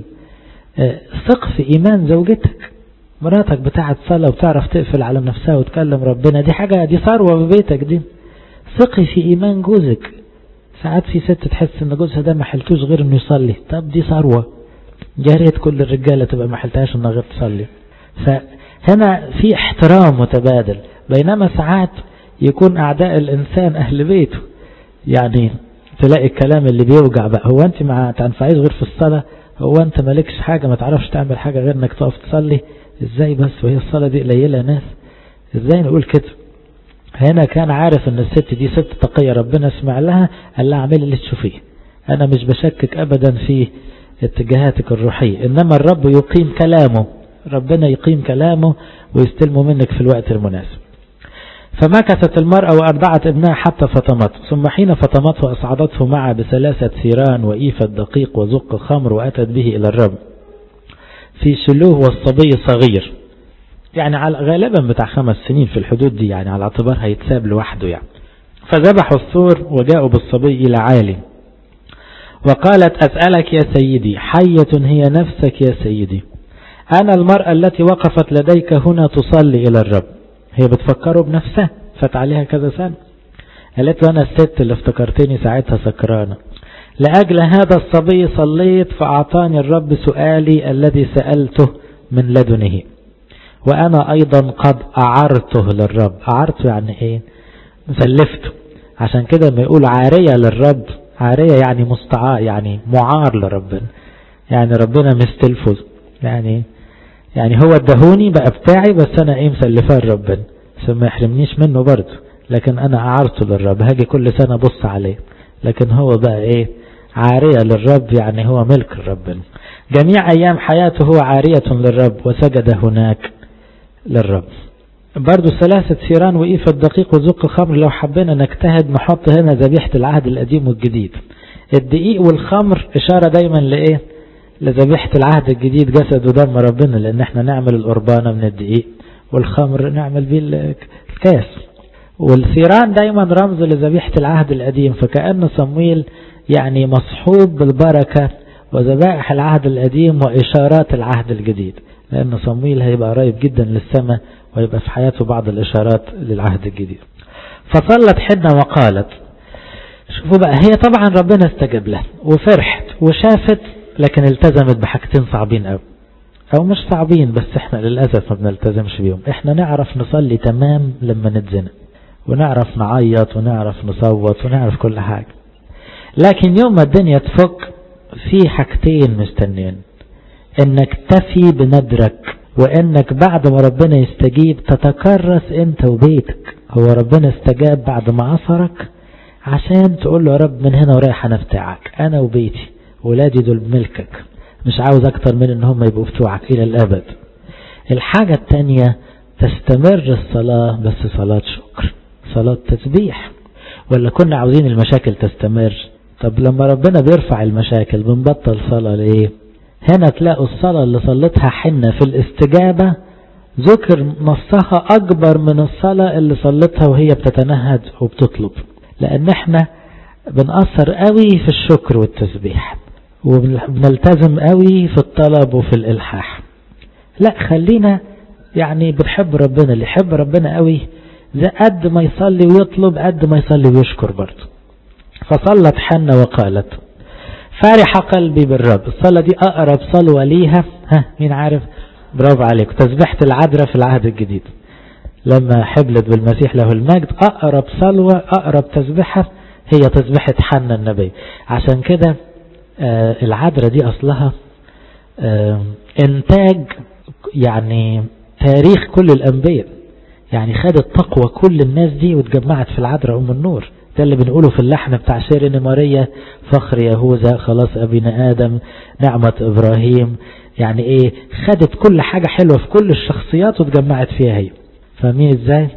ثق في إيمان زوجتك. مراتك بتاعت صلاة وبتعرف تقفل على نفسها وتكلم ربنا، دي حاجة، دي ثروة ببيتك دي. ثقي في إيمان جوزك. ساعات في ست تحس ان جوزها ده ما حلتوش غير انه يصلي، طب دي ثروة، يا ريت كل الرجالة تبقى ما حلتهاش انها غير تصلي. فهنا في احترام متبادل. بينما ساعات يكون اعداء الانسان اهل بيته، يعني تلاقي الكلام اللي بيوجع بقى، هو انت ما تنفعيش غير في الصلاة، هو انت مالكش حاجة، ما تعرفش تعمل حاجة غير انك تقف تصلي، ازاي بس وهي الصلاة دي قليلة ناس، ازاي نقول كده؟ هنا كان عارف ان الست دي ست تقية ربنا اسمع لها، قال لها اعملي اللي تشوفيه، انا مش بشكك ابدا في اتجاهاتك الروحية، انما الرب يقيم كلامه، ربنا يقيم كلامه ويستلمه منك في الوقت المناسب. فمكثت المرأة وأرضعت ابنها حتى فطمته، ثم حين فطمته أصعدته معها بثلاثة ثيران وإيفة دقيق وزق خمر وأتت به إلى الرب في شلوه والصبي صغير، يعني على غالبا بتاع خمس سنين في الحدود دي، يعني على اعتبار هيتساب لوحده يعني. فذبحوا الثور وجاءوا بالصبي إلى عالي، وقالت أسألك يا سيدي، حية هي نفسك يا سيدي، أنا المرأة التي وقفت لديك هنا تصلي إلى الرب. هي بتفكره بنفسها، فات عليها كذا سنة. قالت له أنا الست اللي افتكرتني ساعتها سكرانة، لأجل هذا الصبي صليت فأعطاني الرب سؤالي الذي سألته من لدنه، وأنا أيضا قد أعرته للرب. أعرته يعني إيه؟ مسلفته. عشان كده ما يقول عارية للرب، عارية يعني مستعار، يعني معار لربنا، يعني ربنا مستلفه، يعني يعني هو ادهوني بقى بتاعي، بس أنا إيه مسلفاه لربنا، ما يحرمنيش منه برضه، لكن أنا أعرته للرب، هاجي كل سنة بص عليه، لكن هو بقى إيه؟ عارية للرب، يعني هو ملك ربنا. جميع أيام حياته هو عارية للرب، وسجد هناك للرب. برضو ثلاثة ثيران وإيفة دقيق وزق خمر. لو حبينا نجتهد نحط هنا ذبيحة العهد القديم والجديد. الدقيق والخمر إشارة دايما لإيه؟ لذبيحة العهد الجديد، جسد ودم ربنا، لأن احنا نعمل القربانة من الدقيق، والخمر نعمل بيه الكاس. والثيران دايما رمز لذبيحة العهد القديم، فكأن صمويل يعني مصحوب بالبركة وذبائح العهد القديم وإشارات العهد الجديد، لأن صمويل هيبقى قريب جدا للسماء ويبقى في حياته بعض الإشارات للعهد الجديد. فصلت حنة وقالت، شوفوا بقى، هي طبعا ربنا استجاب لها وفرحت وشافت، لكن التزمت بحاجتين صعبين قوي، أو مش صعبين بس احنا للأسف ما بنلتزمش بيهم. احنا نعرف نصلي تمام لما نتزنق، ونعرف نعيط ونعرف نصوت ونعرف كل حاجة، لكن يوم ما الدنيا تفك في حاجتين مستنين، انك تفي بندرك وانك بعد ما ربنا يستجيب تتكرس انت وبيتك. هو ربنا استجاب بعد ما عصرك عشان تقول له يا رب من هنا ورايح انا بتاعك، انا وبيتي ولادي دول ملكك، مش عاوز اكتر من ان هم يبقوا بتوعك الى الابد. الحاجة التانية تستمر الصلاة، بس صلاة شكر، صلاة تسبيح. ولا كنا عاوزين المشاكل تستمر؟ طب لما ربنا بيرفع المشاكل بنبطل صلاة ليه؟ هنا تلاقوا الصلاة اللي صلتها حنة في الاستجابة ذكر نصها أكبر من الصلاة اللي صلتها وهي بتتنهد وبتطلب، لأن احنا بنأثر قوي في الشكر والتسبيح وبنلتزم قوي في الطلب وفي الإلحاح. لا، خلينا يعني بنحب ربنا، اللي يحب ربنا قوي زي قد ما يصلي ويطلب قد ما يصلي ويشكر برضه. فصلت حنة وقالت فرح قلبي بالرب. الصلاة دي أقرب صلوة ليها، ها مين عارف؟ برافو عليك، تسبيحة العذراء في العهد الجديد لما حبلت بالمسيح له المجد، أقرب صلوة أقرب تسبيحة هي تسبيحة حنة النبي. عشان كده آه العذراء دي أصلها آه إنتاج يعني تاريخ كل الأنبياء، يعني خدت تقوى كل الناس دي واتجمعت في العذراء أم النور. ده اللي بنقوله في اللحن بتاع شيرين ماريا، فخر يهوذا، خلاص أبينا آدم، نعمة إبراهيم. يعني إيه؟ خدت كل حاجة حلوة في كل الشخصيات واتجمعت فيها هي. فاهمين إزاي؟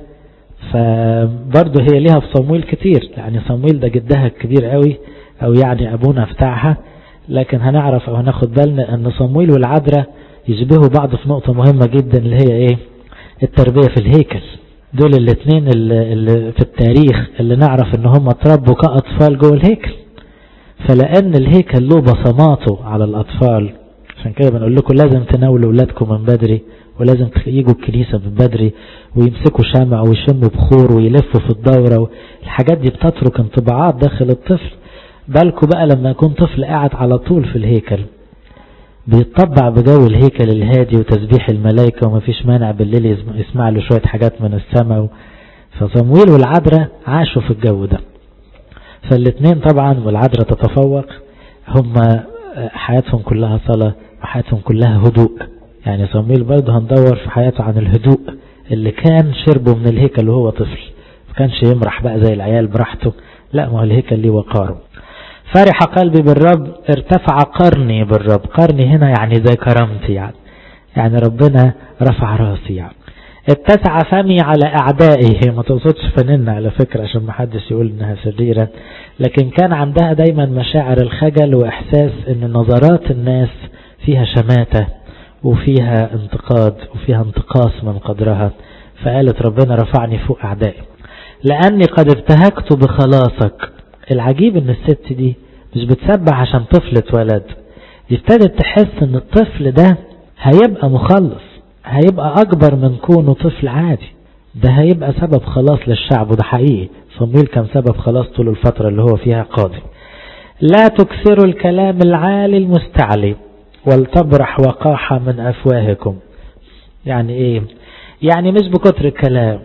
فبرضه هي ليها في صمويل كتير، يعني صمويل ده جدها الكبير قوي، أو يعني أبونا بتاعها. لكن هنعرف أو هناخد بالنا أن صمويل والعذراء يشبهوا بعض في نقطة مهمة جدا اللي هي إيه؟ التربية في الهيكل. دول الاثنين اللي, اللي في التاريخ اللي نعرف ان هم تربوا كأطفال جوه الهيكل. فلأن الهيكل له بصماته على الأطفال، عشان كده بنقول لكم لازم تناولوا أولادكم من بدري، ولازم يجوا الكنيسة من بدري ويمسكوا شمع ويشموا بخور ويلفوا في الدورة. الحاجات دي بتترك انطباعات داخل الطفل. بالكم بقى لما يكون طفل قاعد على طول في الهيكل بيتطبع بجو الهيكل الهادي وتسبيح الملائكة، وما فيش مانع بالليل يسمع له شوية حاجات من السماء. فصمويل والعذراء عاشوا في الجو ده. فالاثنين طبعا، والعذراء تتفوق، هم حياتهم كلها صلاة وحياتهم كلها هدوء. يعني صمويل برضه هندور في حياته عن الهدوء اللي كان شربه من الهيكل وهو طفل، ما كانش يمرح بقى زي العيال براحته، لا، ما هو الهيكل ليه وقاره. فرح قلبي بالرب، ارتفع قرني بالرب. قرني هنا يعني زي كرامتي، يعني يعني ربنا رفع راسي. يعني اتسع فمي على أعدائي. هي ما تقصدش فننا على فكرة عشان ما حدش يقول انها شريرة، لكن كان عندها دايما مشاعر الخجل وإحساس ان نظرات الناس فيها شماتة وفيها انتقاد وفيها انتقاص من قدرها. فقالت ربنا رفعني فوق أعدائي لأني قد ابتهجت بخلاصك. العجيب ان الست دي مش بتسبح عشان طفل اتولد، دي ابتدت تحس ان الطفل ده هيبقى مخلص، هيبقى اكبر من كونه طفل عادي، ده هيبقى سبب خلاص للشعب. وده حقيقي، صمويل كان سبب خلاص طول الفترة اللي هو فيها قاضي. لا تكثروا الكلام العالي المستعلي ولتبرح وقاحة من أفواهكم. يعني ايه؟ يعني مش بكتر الكلام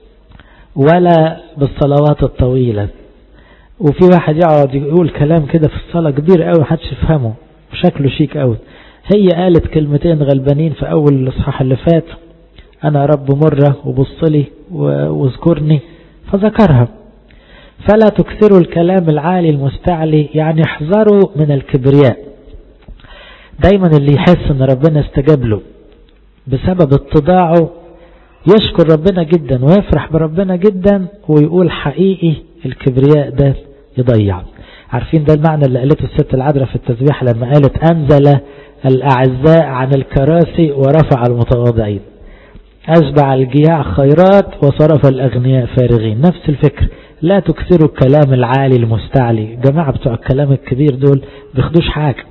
ولا بالصلوات الطويلة. وفي واحد يقعد يقول كلام كده في الصلاة كبير قوي محدش يفهمه وشكله شيك قوي. هي قالت كلمتين غلبانين في اول الاصحاح اللي فات، انا رب مرة وبصلي واذكرني، فذكرها. فلا تكثروا الكلام العالي المستعلي، يعني احذروا من الكبرياء. دايما اللي يحس ان ربنا استجاب له بسبب اتضاعه يشكر ربنا جدا ويفرح بربنا جدا ويقول حقيقي الكبرياء ده يضيع. عارفين ده المعنى اللي قالته الست العذراء في التسبيح لما قالت أنزل الأعزاء عن الكراسي ورفع المتواضعين، أشبع الجياع خيرات وصرف الأغنياء فارغين. نفس الفكر، لا تكثروا الكلام العالي المستعلي. جماعة بتوع الكلام الكبير دول بيخدوش حاجة.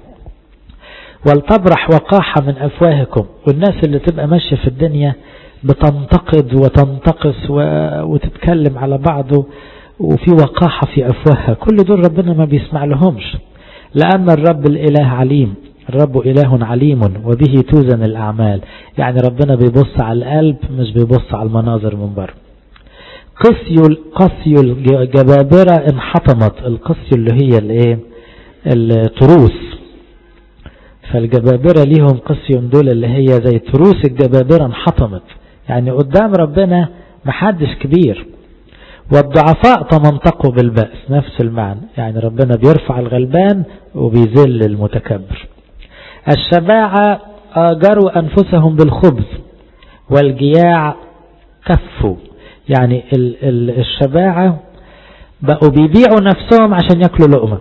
ولتبرح وقاحة من أفواهكم. والناس اللي تبقى ماشية في الدنيا بتنتقد وتنتقص وتتكلم على بعضه وفي وقاحة في أفواهها، كل دول ربنا ما بيسمع لهمش. لأن الرب الإله عليم، الرب إله عليم وبه توزن الأعمال. يعني ربنا بيبص على القلب مش بيبص على المناظر من بره. قسي قسي الجبابرة انحطمت. القسي اللي هي الايه؟ التروس. فالجبابرة ليهم قسيون دول اللي هي زي تروس الجبابرة انحطمت، يعني قدام ربنا محدش كبير. والضعفاء تمنطقوا بالبأس، نفس المعنى، يعني ربنا بيرفع الغلبان وبيذل المتكبر. الشباعة آجروا أنفسهم بالخبز والجياع كفوا، يعني الشباعة بقوا بيبيعوا نفسهم عشان يأكلوا لقمة،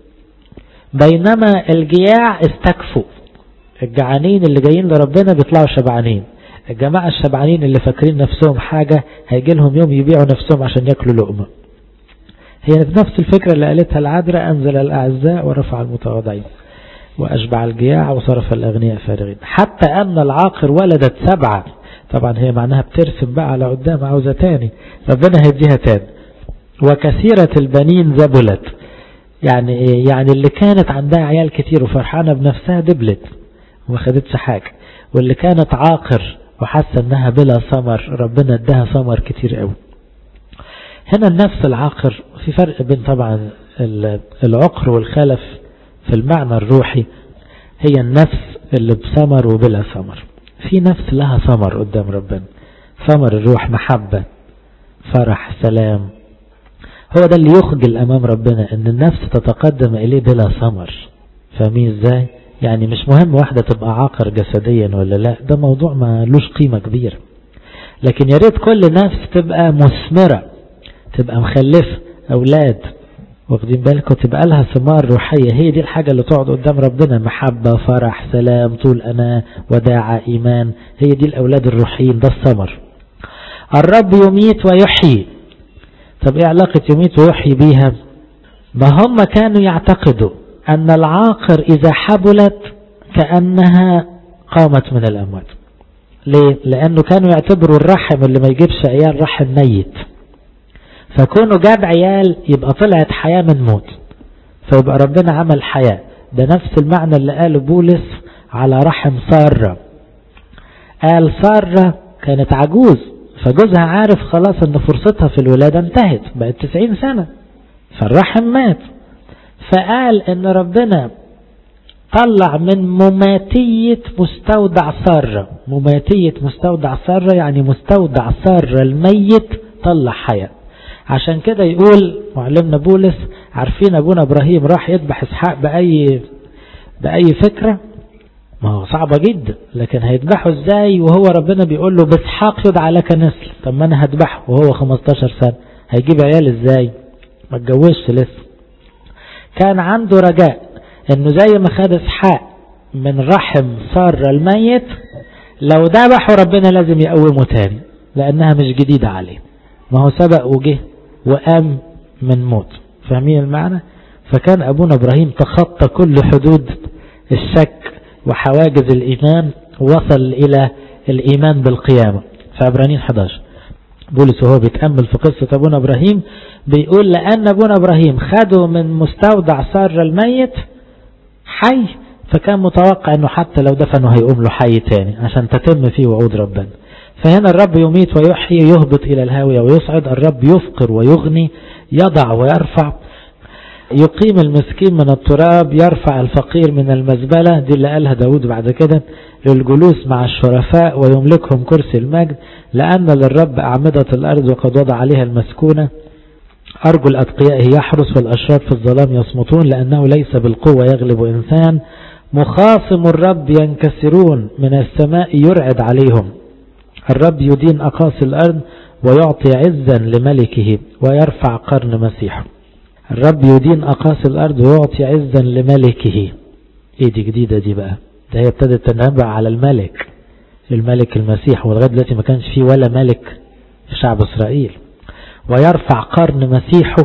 بينما الجياع استكفوا. الجعانين اللي جايين لربنا بيطلعوا شبعانين، الجماعة الشبعانين اللي فاكرين نفسهم حاجة هيجي لهم يوم يبيعوا نفسهم عشان يأكلوا لقمة. هي نفس الفكرة اللي قالتها العذراء: أنزل الأعزاء ورفع المتواضعين وأشبع الجياع وصرف الأغنياء فارغين. حتى أن العاقر ولدت سبعة، طبعا هي معناها بترسم بقى على قدام عاوزة تاني، ربنا هيديها تاني. وكثيرة البنين ذبلت، يعني ايه؟ يعني اللي كانت عندها عيال كتير وفرحانة بنفسها دبلت وما خدتش حاجة، واللي كانت عاقر وحاسة انها بلا ثمر ربنا اداها ثمر كتير قوي. هنا النفس العاقر، في فرق بين طبعا العقر والخلف في المعنى الروحي. هي النفس اللي بثمر وبلا ثمر، في نفس لها ثمر قدام ربنا، ثمر الروح، محبة، فرح، سلام. هو ده اللي يخجل امام ربنا، ان النفس تتقدم اليه بلا ثمر. فاهمين ازاي؟ يعني مش مهم واحدة تبقى عاقر جسديا ولا لا، ده موضوع ما لوش قيمة كبيرة، لكن يا ريت كل نفس تبقى مثمرة، تبقى مخلفة اولاد، واخدين بالكم، تبقى لها ثمار روحية. هي دي الحاجة اللي تقعد قدام ربنا، محبة، فرح، سلام، طول أنا، وداعة، إيمان. هي دي الأولاد الروحيين، ده الثمر. الرب يميت ويحيي. طب ايه علاقة يميت ويحيي بيها؟ ما هم كانوا يعتقدوا أن العاقر إذا حبلت كأنها قامت من الأموات. ليه؟ لأنه كانوا يعتبروا الرحم اللي ما يجيبش عيال رحم ميت، فكونوا جاب عيال يبقى طلعت حياة من موت، فيبقى ربنا عمل حياة. ده نفس المعنى اللي قاله بولس على رحم سارة. قال سارة كانت عجوز، فجوزها عارف خلاص ان فرصتها في الولادة انتهت، بقت تسعين سنة، فالرحم مات. فقال ان ربنا طلع من مماتية مستودع سارة. مماتية مستودع سارة يعني مستودع سارة الميت طلع حياة. عشان كده يقول معلمنا بولس: عارفين ابونا ابراهيم راح يذبح اسحاق بأي بأي فكرة؟ ما هو صعبة جدا، لكن هيذبحه ازاي وهو ربنا بيقول له باسحاق يدعى لك نسل؟ طب ما انا هذبحه وهو خمستاشر سنة، هيجيب عيال ازاي؟ ما اتجوزش لسه. كان عنده رجاء انه زي ما خد اسحاق من رحم سارة الميت، لو ذبحه ربنا لازم يقومه تاني، لانها مش جديدة عليه، ما هو سبق وجه وقام من موت. فاهمين المعنى؟ فكان أبونا إبراهيم تخطى كل حدود الشك وحواجز الإيمان، وصل إلى الإيمان بالقيامة. في عبرانيين أحد عشر بولس وهو بيتأمل في قصة أبونا إبراهيم بيقول: لأن أبونا إبراهيم خده من مستودع سارة الميت حي، فكان متوقع أنه حتى لو دفنه هيقوم له حي تاني عشان تتم فيه وعود ربنا. فهنا الرب يميت ويحيي، يهبط إلى الهاوية ويصعد. الرب يفقر ويغني، يضع ويرفع، يقيم المسكين من التراب، يرفع الفقير من المزبلة. دي اللي قالها داود بعد كده: للجلوس مع الشرفاء ويملكهم كرسي المجد. لأن للرب أعمدة الأرض وقد وضع عليها المسكونة. أرجل أتقيائه يحرس والأشرار في الظلام يصمتون، لأنه ليس بالقوة يغلب إنسان. مخاصم الرب ينكسرون، من السماء يرعد عليهم. الرب يدين أقاصي الأرض ويعطي عزا لملكه ويرفع قرن مسيحه. الرب يدين أقاصي الأرض ويعطي عزا لملكه. ايه دي جديدة دي بقى؟ ده هي ابتدت تنبع على الملك، الملك المسيح، ولغاية دلوقتي ما كانش فيه ولا ملك في شعب إسرائيل. ويرفع قرن مسيحه.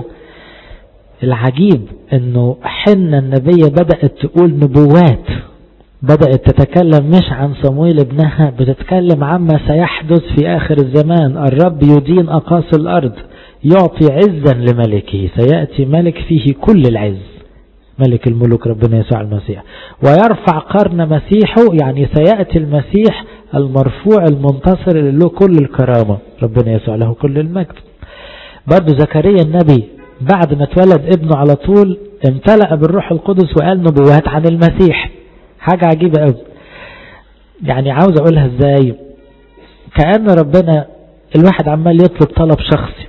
العجيب انه حنة النبية بدأت تقول نبوات، بدأت تتكلم مش عن صمويل ابنها، بتتكلم عما سيحدث في آخر الزمان. الرب يدين أقاصي الأرض، يعطي عزا لملكه. سيأتي ملك فيه كل العز، ملك الملوك ربنا يسوع المسيح. ويرفع قرن مسيحه، يعني سيأتي المسيح المرفوع المنتصر اللي له كل الكرامة، ربنا يسوع له كل المجد. برضو زكريا النبي بعد ما اتولد ابنه على طول امتلأ بالروح القدس وقال نبوات عن المسيح. حاجة عجيبة قوي. يعني عاوز اقولها ازاي؟ كأن ربنا الواحد عمال يطلب طلب شخصي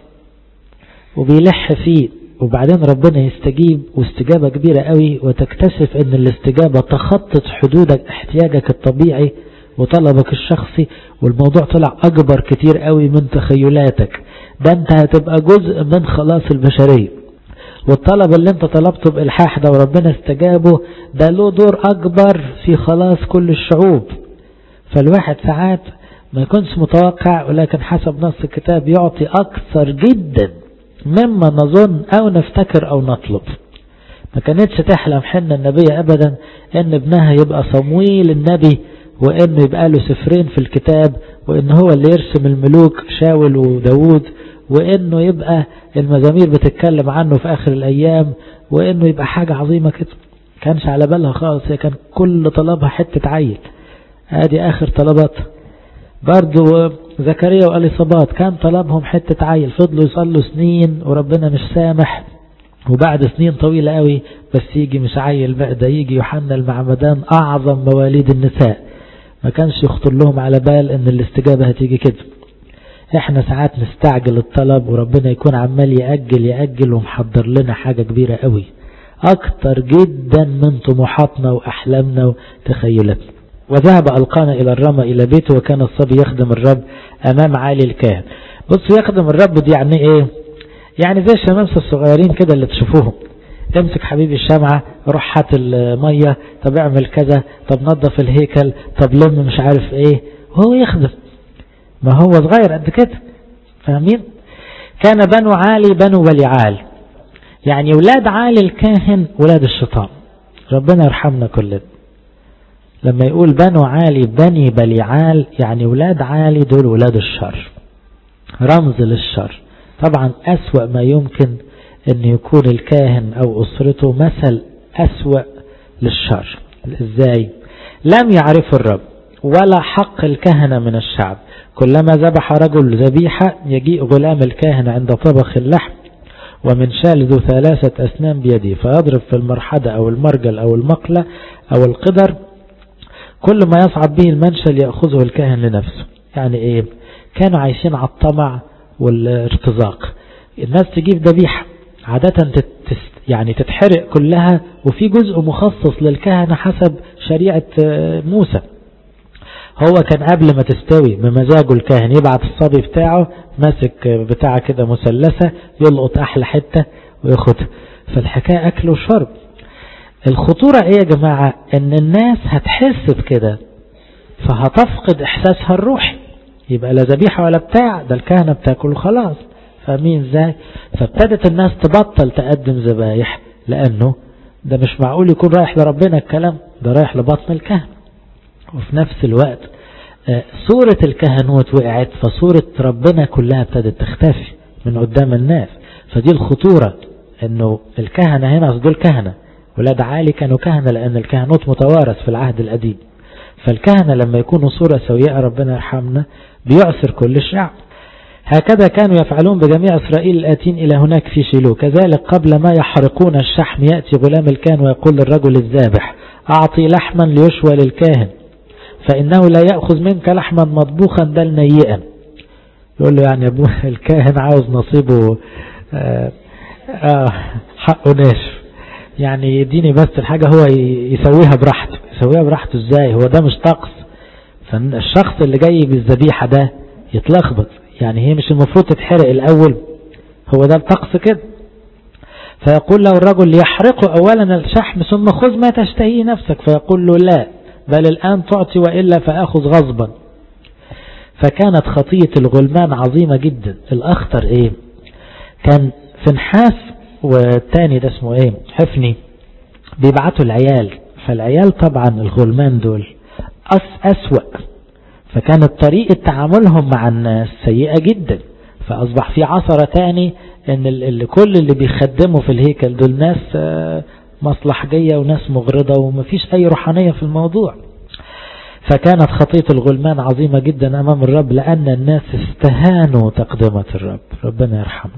وبيلح فيه، وبعدين ربنا يستجيب واستجابة كبيرة قوي، وتكتشف ان الاستجابة تخطط حدودك احتياجك الطبيعي وطلبك الشخصي، والموضوع طلع اكبر كتير قوي من تخيلاتك. ده انت هتبقى جزء من خلاص البشرية، والطلب اللي انت طلبته بإلحاح ده وربنا استجابه ده له دور اكبر في خلاص كل الشعوب. فالواحد ساعات ما يكونش متوقع، ولكن حسب نص الكتاب يعطي اكثر جدا مما نظن او نفتكر او نطلب. ما كانتش تحلم حنا النبية ابدا ان ابنها يبقى صمويل النبي، وانه يبقى له سفرين في الكتاب، وان هو اللي يرسم الملوك شاول وداود، وانه يبقى المزامير بتتكلم عنه في اخر الايام، وانه يبقى حاجة عظيمة كده. كانش على بالها خالص، هي كان كل طلبها حتة عيل. ادي اخر طلبات. برضو زكريا واليصابات كان طلبهم حتة عيل، فضلوا يصلوا سنين وربنا مش سامح، وبعد سنين طويلة قوي بس يجي مش عيل بقى، ده يجي يوحنا المعمدان اعظم مواليد النساء. ما كانش يخطر لهم على بال ان الاستجابة هتيجي كده. احنا ساعات نستعجل الطلب وربنا يكون عمال يأجل يأجل ومحضر لنا حاجة كبيرة قوي اكتر جدا من طموحاتنا واحلامنا وتخيلاتنا. وذهب ألقانا إلى الرمى إلى بيته، وكان الصبي يخدم الرب أمام عالي الكاهن. بصوا يخدم الرب دي يعني إيه؟ يعني زي الشمامسة الصغيرين كده اللي تشوفوهم، امسك حبيبي الشمعة، روح هات المية، طب اعمل كذا، طب نظف الهيكل، طب لم مش عارف إيه، وهو يخدم. ما هو صغير قد كده، فاهمين؟ كان بنو عالي بنو بليعال، يعني ولاد عالي الكاهن ولاد الشيطان. ربنا يرحمنا كلنا. لما يقول بنو عالي بني بليعال، يعني ولاد عالي دول ولاد الشر، رمز للشر. طبعا أسوأ ما يمكن أن يكون الكاهن أو أسرته مثل أسوأ للشر. إزاي؟ لم يعرفوا الرب ولا حق الكهنة من الشعب. كلما ذبح رجل ذبيحة يجيء غلام الكاهن عند طبخ اللحم ومن شال ذو ثلاثة أسنان بيده، فيضرب في المرحدة أو المرجل أو المقلة أو القدر، كل ما يصعد به المنشل يأخذه الكاهن لنفسه. يعني ايه؟ كانوا عايشين على الطمع والارتزاق. الناس تجيب ذبيحة عادة تت يعني تتحرق كلها، وفي جزء مخصص للكهنة حسب شريعة موسى. هو كان قبل ما تستوي بمزاجه الكاهن يبعت الصبي بتاعه ماسك بتاعه كده مثلثة، يلقط احلى حتة وياخدها. فالحكاية اكل وشرب. الخطورة ايه يا جماعة؟ ان الناس هتحس بكده فهتفقد احساسها الروحي، يبقى لا ذبيحة ولا بتاع، ده الكهنة بتاكل خلاص. فاهمين ازاي؟ فابتدت الناس تبطل تقدم ذبايح، لانه ده مش معقول يكون رايح لربنا الكلام ده، رايح لبطن الكهنة. وفي نفس الوقت صورة الكهنوت وقعت، فصورة ربنا كلها ابتدت تختفي من قدام الناس. فدي الخطورة، انه الكهنة هنا دول كهنة ولاد عالي كانوا كهنة، لأن الكهنوت متوارث في العهد القديم. فالكهنة لما يكونوا صورة سوية ربنا يرحمنا بيعسر كل الشعب. هكذا كانوا يفعلون بجميع إسرائيل الآتين إلى هناك في شيلو. كذلك قبل ما يحرقون الشحم يأتي غلام الكاهن ويقول للرجل الذابح أعطي لحما ليشوى للكاهن، فإنه لا يأخذ منك لحما مطبوخا بل نيئا. يقول له يعني أبوه الكاهن عاوز نصيبه آه آه حقه ناشف، يعني يديني بس الحاجة هو يسويها براحته. يسويها براحته ازاي؟ هو ده مش طقس. فالشخص اللي جاي بالذبيحة ده يتلخبط، يعني هي مش المفروض تتحرق الأول؟ هو ده الطقس كده. فيقول له الرجل ليحرقه أولا الشحم ثم خذ ما تشتهيه نفسك، فيقول له لا، بل الآن تعطي وإلا فأخذ غصبا. فكانت خطية الغلمان عظيمة جدا. الأخطر إيه؟ كان فنحاس والتاني ده اسمه إيه؟ حفني، بيبعتوا العيال. فالعيال طبعا الغلمان دول أس أسوأ، فكانت طريقة تعاملهم مع الناس سيئة جدا. فأصبح في عصرة تاني ان اللي كل اللي بيخدموا في الهيكل دول ناس مصلحجية وناس مغرضة ومفيش اي روحانية في الموضوع. فكانت خطية الغلمان عظيمة جدا امام الرب، لان الناس استهانوا تقدمة الرب. ربنا يرحمه.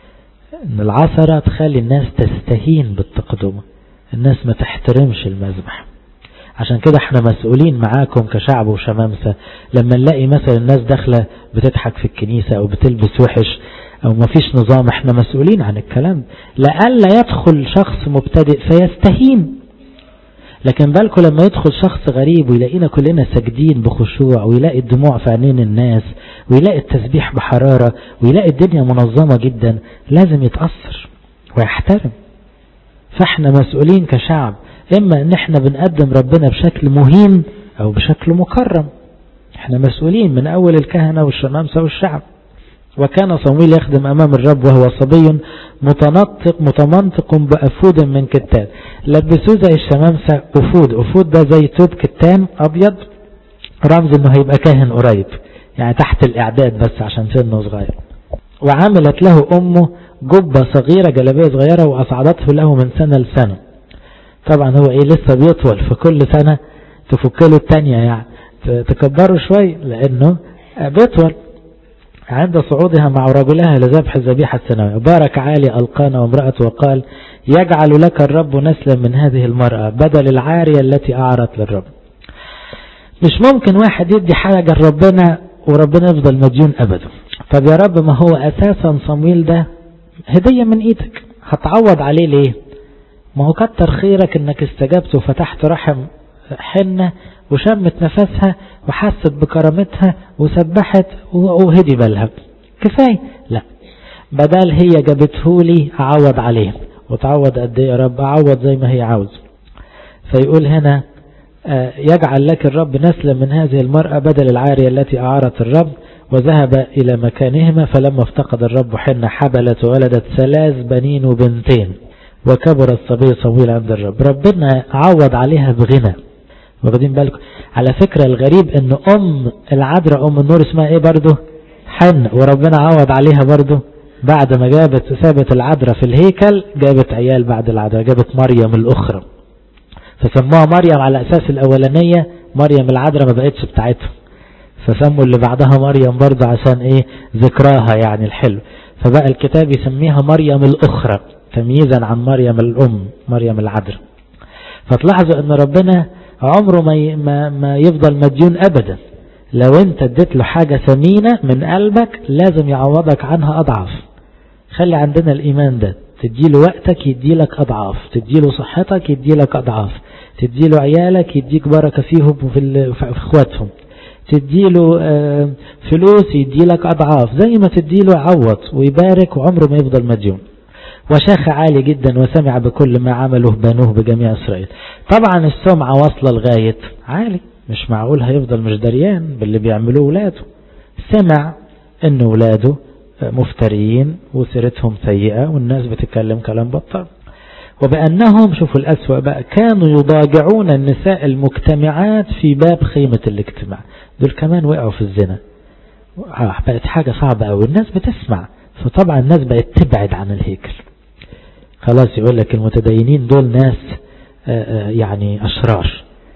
ان العصرة تخلي الناس تستهين بالتقدمة، الناس ما تحترمش المذبح. عشان كده احنا مسؤولين معاكم كشعب وشمامسة. لما نلاقي مثلا الناس داخلة بتضحك في الكنيسة او بتلبس وحش او مفيش نظام، احنا مسؤولين عن الكلام، لألا يدخل شخص مبتدئ فيستهين. لكن بالكم لما يدخل شخص غريب ويلاقينا كلنا ساجدين بخشوع، ويلاقي الدموع في عينين الناس، ويلاقي التسبيح بحرارة، ويلاقي الدنيا منظمة جدا، لازم يتأثر ويحترم. فاحنا مسؤولين كشعب، اما ان احنا بنقدم ربنا بشكل مهين او بشكل مكرم. احنا مسؤولين من اول الكهنة والشمامسة والشعب. وكان صمويل يخدم امام الرب وهو صبي متنطق متمنطق بأفود من كتان. لبسوه زي الشمامسة أفود. أفود ده زي توب كتان ابيض، رمز انه هيبقى كاهن قريب، يعني تحت الاعداد بس عشان سنه صغير. وعملت له امه جبة صغيرة، جلابية صغيرة، واصعدته له من سنة لسنة. طبعا هو ايه لسه بيطول، في كل سنة تفكله التانية، يعني تكبره شوي لانه بيطول. عند صعودها مع رجلها لذبح الذبيحة السنوية بارك عالي ألقانا وامرأته وقال يجعل لك الرب نسلا من هذه المرأة بدل العارية التي أعرت للرب. مش ممكن واحد يدي حاجة لربنا وربنا يفضل مديون أبدا. طب يا رب ما هو أساسا صمويل ده هدية من إيدك، هتعوض عليه ليه؟ ما هو كتر خيرك انك استجبت وفتحت رحم حنة وشمت نفسها وحست بكرامتها وسبحت وهدي بالها، كفاية؟ لا، بدل هي جابته لي اعوض عليه. وتعوض قد ايه يا رب؟ اعوض زي ما هي عاوز. فيقول هنا يجعل لك الرب نسلا من هذه المرأة بدل العارية التي أعارت الرب. وذهب إلى مكانهما. فلما افتقد الرب حنة حبلت وولدت ثلاث بنين وبنتين، وكبر الصبي صمويل عند الرب. ربنا عوض عليها بغنى. واخدين بالكم؟ على فكرة الغريب ان ام العذراء ام النور اسمها ايه برضو؟ حنة. وربنا عوض عليها برضو بعد ما جابت سابت العذراء في الهيكل، جابت عيال بعد العذراء، جابت مريم الاخرى. فسموها مريم على اساس الاولانية مريم العذراء ما بقتش بتاعتهم، فسموا اللي بعدها مريم برضو عشان ايه؟ ذكراها يعني الحلو. فبقى الكتاب يسميها مريم الاخرى تمييزا عن مريم الام مريم العذراء. فتلاحظوا ان ربنا عمره ما, ما, ما يفضل مديون ابدا. لو انت اديت له حاجة ثمينة من قلبك لازم يعوضك عنها اضعاف. خلي عندنا الايمان ده، تديله وقتك يديلك اضعاف، تديله صحتك يديلك اضعاف، تديله عيالك يديك بركة فيهم وفي اخواتهم، تديله فلوس يديلك اضعاف، زي ما تديله يعوض ويبارك، وعمره ما يفضل مديون. وشاخ عالي جدا وسمع بكل ما عمله بنوه بجميع إسرائيل. طبعا السمعة واصلة لغاية عالي، مش معقول هيفضل مش دريان باللي بيعملوه ولاده. سمع ان ولاده مفتريين وسيرتهم سيئة والناس بتتكلم كلام بطل، وبأنهم شوفوا الأسوأ بقى كانوا يضاجعون النساء المجتمعات في باب خيمة الاجتماع. دول كمان وقعوا في الزنا. بقت حاجة صعبة قوي، الناس بتسمع، فطبعا الناس بقت تبعد عن الهيكل. خلاص يقول لك المتدينين دول ناس يعني أشرار،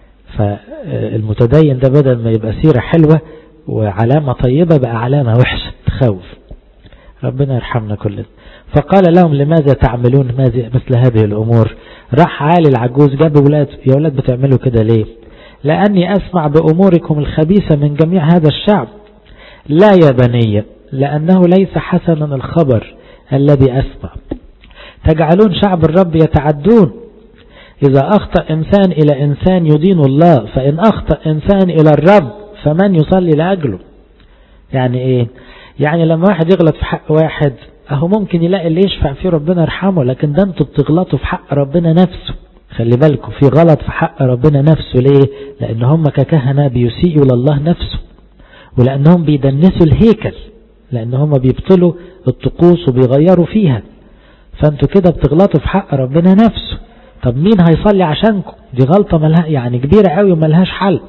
فالمتدين ده بدل ما يبقى سيرة حلوة وعلامة طيبة بقى علامة وحشة تخوف. ربنا يرحمنا كلنا. فقال لهم لماذا تعملون مثل هذه الأمور؟ راح عالي العجوز جاب ولاد، يا ولاد بتعملوا كده ليه؟ لأني أسمع بأموركم الخبيثة من جميع هذا الشعب. لا يا بني، لأنه ليس حسنا الخبر الذي أسمع. تجعلون شعب الرب يتعدون. إذا أخطأ إنسان إلى إنسان يدين الله، فإن أخطأ إنسان إلى الرب فمن يصلي لأجله؟ يعني إيه؟ يعني لما واحد يغلط في حق واحد أهو ممكن يلاقي اللي يشفع فيه ربنا يرحمه، لكن ده انتوا بتغلطوا في حق ربنا نفسه. خلي بالكم في غلط في حق ربنا نفسه. ليه؟ لأن هم ككهنة بيسيئوا لله نفسه، ولأنهم بيدنسوا الهيكل، لأن هم بيبطلوا الطقوس وبيغيروا فيها. فانتوا كده بتغلطوا في حق ربنا نفسه. طب مين هيصلي عشانكم؟ دي غلطة ملها يعني كبيرة قوي وملهاش حل.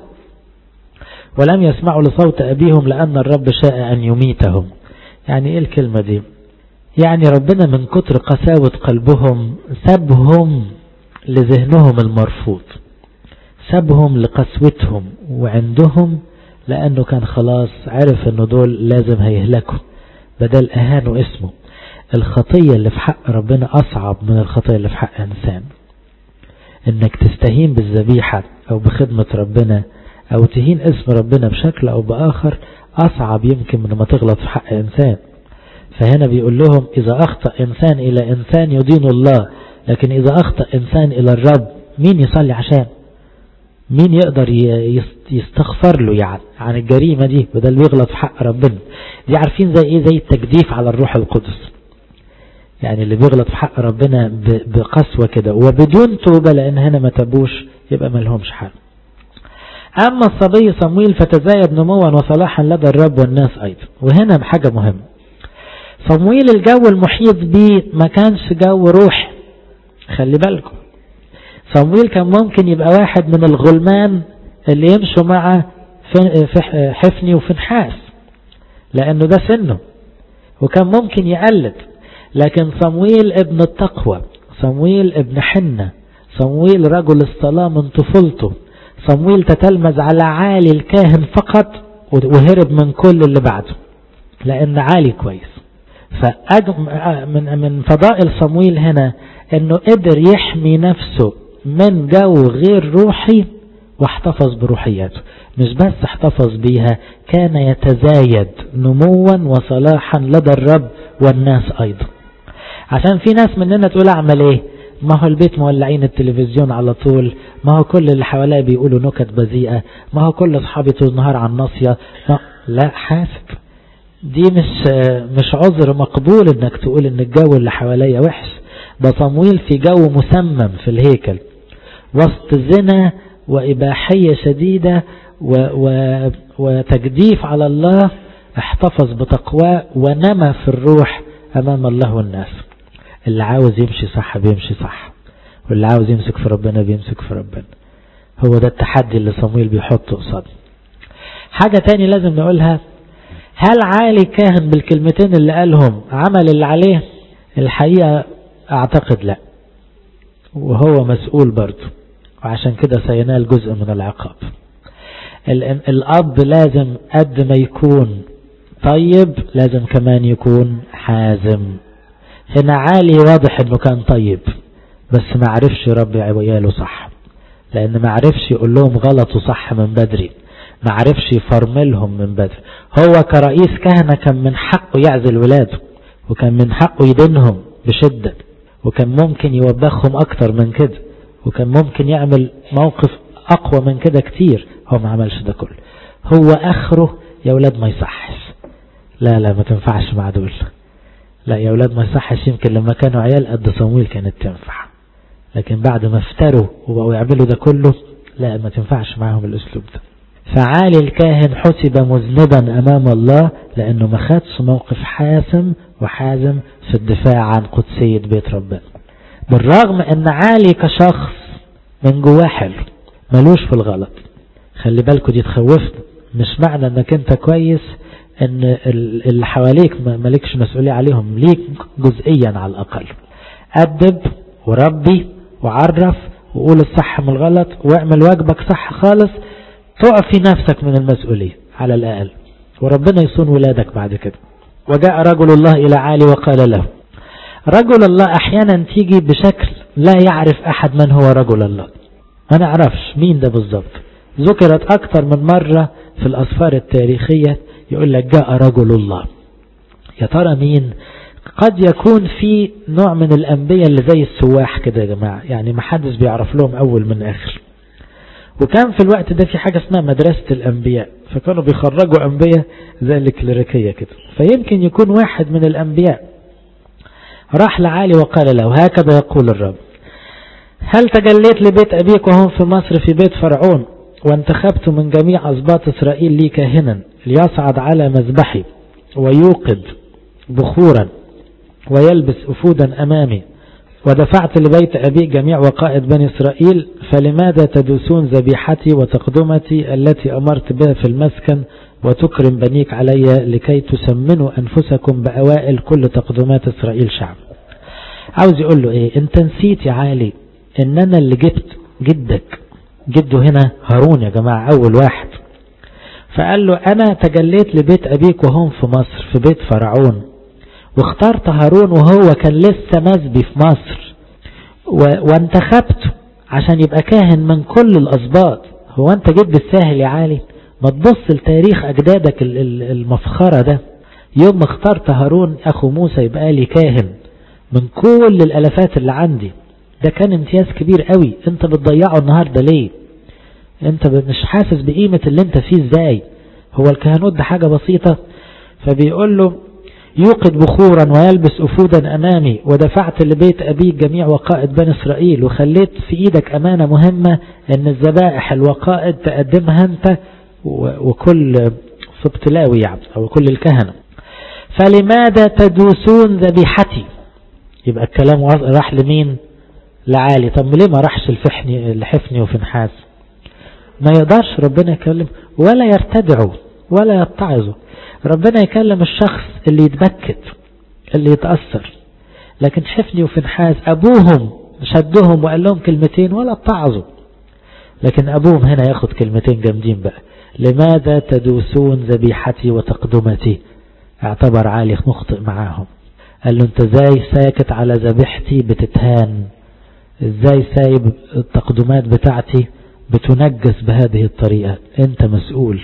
ولم يسمعوا لصوت أبيهم لأن الرب شاء أن يميتهم. يعني إيه الكلمة دي؟ يعني ربنا من كتر قساوة قلبهم سابهم لذهنهم المرفوض، سابهم لقسوتهم وعندهم، لأنه كان خلاص عرف أنه دول لازم هيهلكوا، بدل أهانوا اسمه. الخطية اللي في حق ربنا أصعب من الخطية اللي في حق إنسان. إنك تستهين بالذبيحة أو بخدمة ربنا أو تهين اسم ربنا بشكل أو بآخر أصعب يمكن من ما تغلط في حق إنسان. فهنا بيقول لهم إذا أخطأ إنسان إلى إنسان يدين الله، لكن إذا أخطأ إنسان إلى الرب مين يصلي عشان؟ مين يقدر يستغفر له يعني عن الجريمة دي؟ وده اللي بيغلط في حق ربنا. دي عارفين زي إيه؟ زي التجديف على الروح القدس. يعني اللي بيغلط في حق ربنا بقسوة كده وبدون توبة، لأن هنا ما تبوش يبقى ملهمش حل. أما الصبي صمويل فتزايد نموا وصلاحا لدى الرب والناس أيضا. وهنا بحاجة مهمة، صمويل الجو المحيط به ما كانش جو روح. خلي بالكم، صمويل كان ممكن يبقى واحد من الغلمان اللي يمشوا مع حفني وفنحاس لأنه ده سنه، وكان ممكن يقلد. لكن صمويل ابن التقوى، صمويل ابن حنة، صمويل رجل الصلاة من طفولته، صمويل تتلمذ على عالي الكاهن فقط وهرب من كل اللي بعده لأن عالي كويس. فمن من فضائل صمويل هنا انه قدر يحمي نفسه من جو غير روحي واحتفظ بروحياته. مش بس احتفظ بيها، كان يتزايد نموا وصلاحا لدى الرب والناس ايضا. عشان في ناس مننا تقول اعمل ايه؟ ما هو البيت مولعين التلفزيون على طول، ما هو كل اللي حواليه بيقولوا نكت بذيئة، ما هو كل اصحابي طول النهار على الناصية. لا، حاسب، دي مش مش عذر مقبول انك تقول ان الجو اللي حواليا وحش. ده صمويل في جو مسمم في الهيكل وسط زنا وإباحية شديدة و و وتجديف على الله، احتفظ بتقواه ونمى في الروح أمام الله والناس. اللي عاوز يمشي صح بيمشي صح، واللي عاوز يمسك في ربنا بيمسك في ربنا. هو ده التحدي اللي صمويل بيحطه قصاد. حاجة تاني لازم نقولها، هل عالي كاهن بالكلمتين اللي قالهم عمل اللي عليه؟ الحقيقة اعتقد لا، وهو مسؤول برضه، وعشان كده سينال جزء من العقاب. الأب لازم قد ما يكون طيب لازم كمان يكون حازم. هنا عالي واضح انه كان طيب بس ما عرفش يربي عياله صح، لان ما عرفش يقول لهم غلطوا صح من بدري، ما عرفش يفرملهم من بدري. هو كرئيس كهنة كان من حقه يعزل ولاده، وكان من حقه يدينهم بشدة، وكان ممكن يوبخهم اكتر من كده، وكان ممكن يعمل موقف اقوى من كده كتير. هو ما عملش ده كله. هو اخره يا ولاد ما يصحش، لا لا ما تنفعش مع دول، لا يا ولاد ما يصحش. يمكن لما كانوا عيال قد صمويل كانت تنفع، لكن بعد ما افتروا وبقوا يعملوا ده كله لا ما تنفعش معهم الاسلوب ده. فعالي الكاهن حسب مذنبا امام الله لانه ما خدش موقف حاسم وحازم في الدفاع عن قدسية بيت ربنا، بالرغم ان عالي كشخص من جواه حلو ملوش في الغلط. خلي بالكوا دي تخوفنا، مش معنى انك انت كويس ان اللي حواليك مالكش مسؤولية عليهم، ليك جزئيا على الاقل. أدب وربي وعرف وقول الصح من الغلط واعمل واجبك صح خالص، تعفي نفسك من المسؤولية على الأقل، وربنا يصون ولادك بعد كده. وجاء رجل الله إلى عالي وقال له، رجل الله أحيانا تيجي بشكل لا يعرف أحد من هو رجل الله، ما نعرفش مين ده بالضبط. ذكرت أكثر من مرة في الأسفار التاريخية يقول لك جاء رجل الله، يا ترى مين؟ قد يكون في نوع من الأنبياء اللي زي السواح كده يا جماعة، يعني ما حدش بيعرف لهم أول من آخر. وكان في الوقت ده في حاجة اسمها مدرسة الأنبياء، فكانوا بيخرجوا أنبياء زي الكليريكية كده. فيمكن يكون واحد من الأنبياء راح لعالي وقال له، هكذا يقول الرب، هل تجليت لبيت أبيك وهم في مصر في بيت فرعون، وانتخبت من جميع أسباط إسرائيل لي كاهنا ليصعد على مذبحي ويوقد بخورا ويلبس أفودا أمامي، ودفعت لبيت أبي جميع وقائد بني إسرائيل، فلماذا تدوسون ذبيحتي وتقدمتي التي أمرت بها في المسكن، وتكرم بنيك علي لكي تسمنوا أنفسكم بأوائل كل تقدمات إسرائيل شعب. عاوز يقول له إيه؟ أنت نسيت يا عالي إن أنا اللي جبت جدك، جده هنا هارون يا جماعة أول واحد. فقال له أنا تجليت لبيت أبيك وهم في مصر في بيت فرعون، واخترت هارون وهو كان لسه مسبي في مصر، وانتخبته عشان يبقى كاهن من كل الأسباط. هو أنت جد الساهل يا عالي؟ ما تبص لتاريخ أجدادك المفخرة ده. يوم ما اخترت هارون أخو موسى يبقى لي كاهن من كل الألفات اللي عندي، ده كان امتياز كبير قوي. انت بتضيعه النهاردة ليه؟ انت مش حاسس بقيمة اللي انت فيه ازاي؟ هو الكهنوت ده حاجة بسيطة؟ فبيقول له يوقد بخورا ويلبس أفودا أمامي، ودفعت لبيت أبيك جميع وقائد بني إسرائيل، وخليت في إيدك أمانة مهمة ان الذبائح الوقائد تقدمها انت وكل سبط لاوي يعني أو كل الكهنة. فلماذا تدوسون ذبيحتي؟ يبقى الكلام راح لمين؟ لعالي. طب ليه ما راحش الفحني الحفني وفنحاس؟ ما يقدرش ربنا يكلم ولا يرتدعوا ولا يتعظوا. ربنا يكلم الشخص اللي يتبكت اللي يتأثر. لكن حفني وفنحاس أبوهم شدهم وقال لهم كلمتين ولا اتعظوا، لكن أبوهم هنا ياخد كلمتين جامدين بقى. لماذا تدوسون ذبيحتي وتقدمتي؟ اعتبر عالي مخطئ معاهم. قال له انت ازاي ساكت على ذبيحتي بتتهان؟ ازاي سايب التقدمات بتاعتي بتنجس بهذه الطريقة؟ انت مسؤول.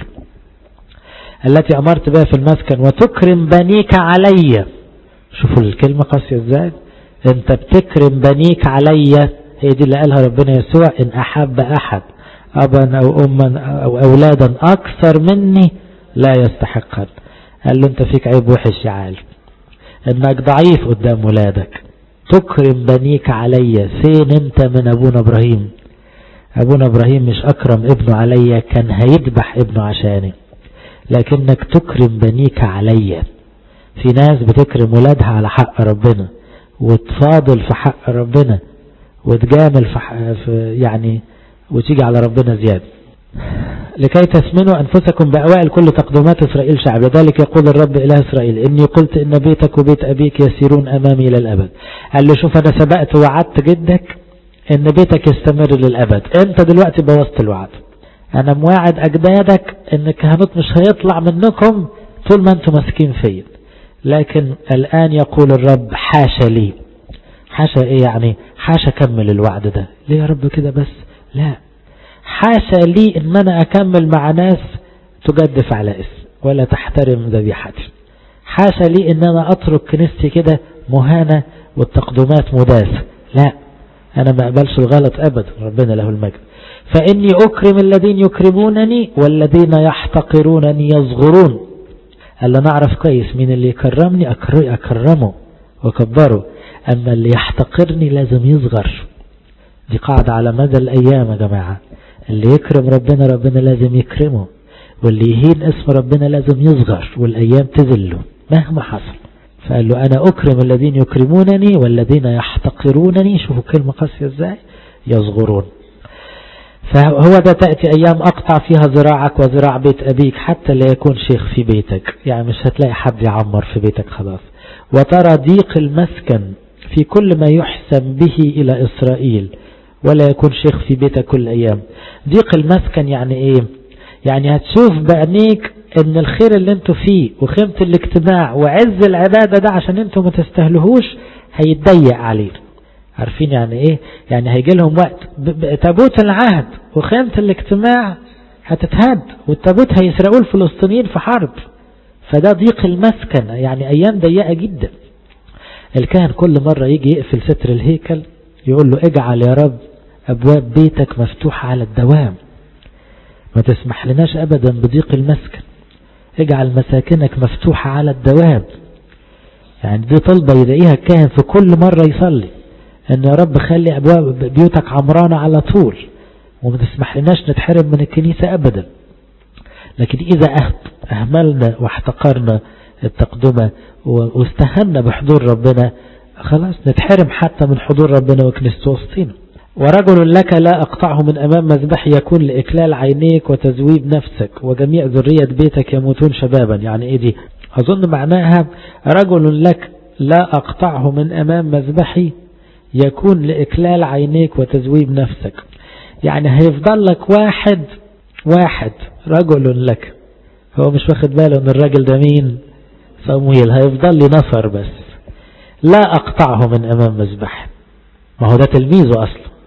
التي امرت بها في المسكن وتكرم بنيك علي. شوفوا الكلمة قاسية ازاي. انت بتكرم بنيك علي، هي دي اللي قالها ربنا يسوع ان احب احد ابا او اما او اولادا اكثر مني لا يستحقها. قال له انت فيك عيب وحش يا عالم، انك ضعيف قدام ولادك. تكرم بنيك علي، فين انت من ابونا ابراهيم؟ ابونا ابراهيم مش اكرم ابنه علي، كان هيذبح ابنه عشاني. لكنك تكرم بنيك علي. في ناس بتكرم ولادها على حق ربنا وتفاضل في حق ربنا وتجامل في, حق في يعني وتيجي على ربنا زيادة. لكي تثمنوا أنفسكم بأوائل كل تقدمات إسرائيل شعب، لذلك يقول الرب إله إسرائيل إني قلت إن بيتك وبيت أبيك يسيرون أمامي للأبد. قال له شوف أنا سبقت وعدت جدك إن بيتك يستمر للأبد، أنت دلوقتي بوظت الوعد. أنا مواعد أجدادك إن الكهنوت مش هيطلع منكم طول ما أنتم ماسكين فيا، لكن الآن يقول الرب حاشا لي. حاشا إيه يعني؟ حاشا كمل الوعد ده. ليه يا رب كده بس؟ لا، حاشا لي إن أنا أكمل مع ناس تجدف على اسم ولا تحترم ذبيحتي. حاشا لي إن أنا أترك كنيستي كده مهانة والتقدمات مداسة. لا، أنا ما أقبلش الغلط أبدا، ربنا له المجد. فإني أكرم الذين يكرمونني والذين يحتقرونني يصغرون. قال له نعرف كويس مين اللي يكرمني أكرمه وكبره، أما اللي يحتقرني لازم يصغر. دي قاعدة على مدى الأيام يا جماعة. اللي يكرم ربنا ربنا لازم يكرمه، واللي يهين اسم ربنا لازم يصغر والأيام تذله مهما حصل. فقال له أنا أكرم الذين يكرمونني والذين يحتقرونني. شوفوا كلمة قاسية ازاي، يصغرون. فهو ده تأتي أيام أقطع فيها ذراعك وذراع بيت أبيك حتى لا يكون شيخ في بيتك. يعني مش هتلاقي حد يعمر في بيتك خلاص. وترى ضيق المسكن في كل ما يحسن به إلى إسرائيل ولا يكون شيخ في بيتك كل أيام. ضيق المسكن يعني إيه؟ يعني هتشوف بعينيك ان الخير اللي انتوا فيه وخيمة الاجتماع وعز العبادة ده عشان انتوا ما تستهلهوش هيتضيق عليه. عارفين يعني ايه؟ يعني هيجي لهم وقت تابوت العهد وخيمة الاجتماع هتتهد والتابوت هيسرقوه الفلسطينيين في حرب. فده ضيق المسكن، يعني ايام ضيقة جدا. الكاهن كل مرة يجي يقفل ستر الهيكل يقول له اجعل يا رب ابواب بيتك مفتوحة على الدوام، ما تسمح لناش ابدا بضيق المسكن، اجعل مساكنك مفتوحة على الدوام. يعني دي طلبة يلاقيها الكاهن في كل مرة يصلي، ان يا رب خلي ابواب بيوتك عمرانة على طول وما تسمح لناش نتحرم من الكنيسة ابدا. لكن اذا اهملنا واحتقرنا التقدمة واستهنا بحضور ربنا خلاص نتحرم حتى من حضور ربنا وكنيسته وسطينا. ورجل لك لا أقطعه من أمام مذبح يكون لإكلال عينيك وتزويب نفسك وجميع ذرية بيتك يموتون شبابا. يعني إيه دي؟ أظن معناها رجل لك لا أقطعه من أمام مذبحي يكون لإكلال عينيك وتزويب نفسك. يعني هيفضل لك واحد واحد رجل لك، هو مش واخد باله أن الرجل ده مين؟ صمويل. هيفضل لي نفر بس لا أقطعه من أمام مذبحي. ما هو ده تلميذه أصلا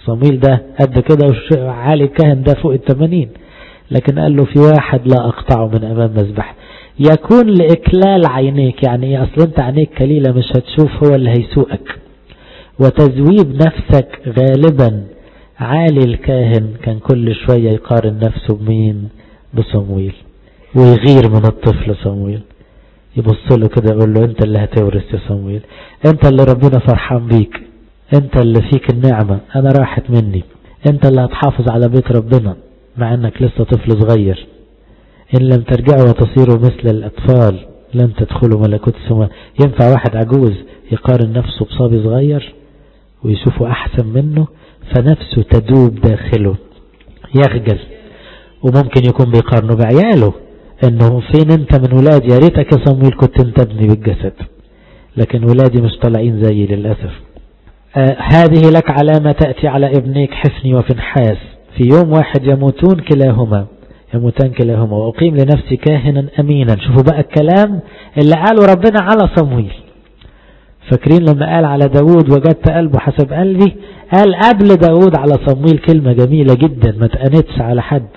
صمويل ده قد كده وعالي الكاهن ده فوق التمانين، لكن قال له في واحد لا أقطعه من أمام مذبح يكون لإكلال عينيك. يعني ايه؟ أصل انت عينيك كليلة مش هتشوف، هو اللي هيسوقك. وتزويب نفسك غالبا. عالي الكاهن كان كل شوية يقارن نفسه بمين؟ بصمويل، ويغير من الطفل صمويل، يبص له كده يقول له انت اللي هتورث يا صمويل، انت اللي ربنا فرحان بيك، انت اللي فيك النعمة، انا راحت مني، انت اللي هتحافظ على بيت ربنا مع انك لسه طفل صغير. ان لم ترجعوا وتصيروا مثل الاطفال لن تدخلوا ملكوت السماء. ينفع واحد عجوز يقارن نفسه بصبي صغير ويشوفه احسن منه؟ فنفسه تدوب داخله، يخجل. وممكن يكون بيقارنه بعياله، انه فين انت من ولادي؟ يا ريتك يا صمويل كنت انت ابني بالجسد، لكن ولادي مش طالعين زيي للأسف. آه هذه لك علامة تأتي على ابنيك حفني وفنحاس، في يوم واحد يموتون كلاهما، يموتان كلاهما، وأقيم لنفسي كاهنا أمينا. شوفوا بقى الكلام اللي قاله ربنا على صمويل. فاكرين لما قال على داود وجدت قلبه حسب قلبي؟ قال قبل داود على صمويل كلمة جميلة جدا ما تقنتش على حد: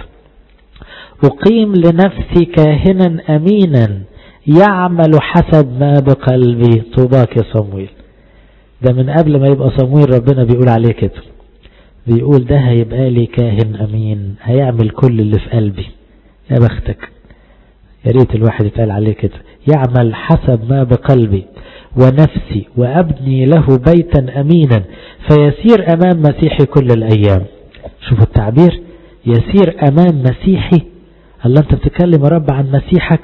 أقيم لنفسي كاهنا أمينا يعمل حسب ما بقلبي. طوباك يا صمويل. ده من قبل ما يبقى صمويل ربنا بيقول عليه كده، بيقول ده هيبقى لي كاهن أمين هيعمل كل اللي في قلبي. يا بختك، يا ريت الواحد يتقال عليه كده، يعمل حسب ما بقلبي ونفسي وأبني له بيتا أمينا فيسير أمام مسيحي كل الأيام. شوفوا التعبير، يسير أمام مسيحي. الله، أنت بتتكلم يا رب عن مسيحك.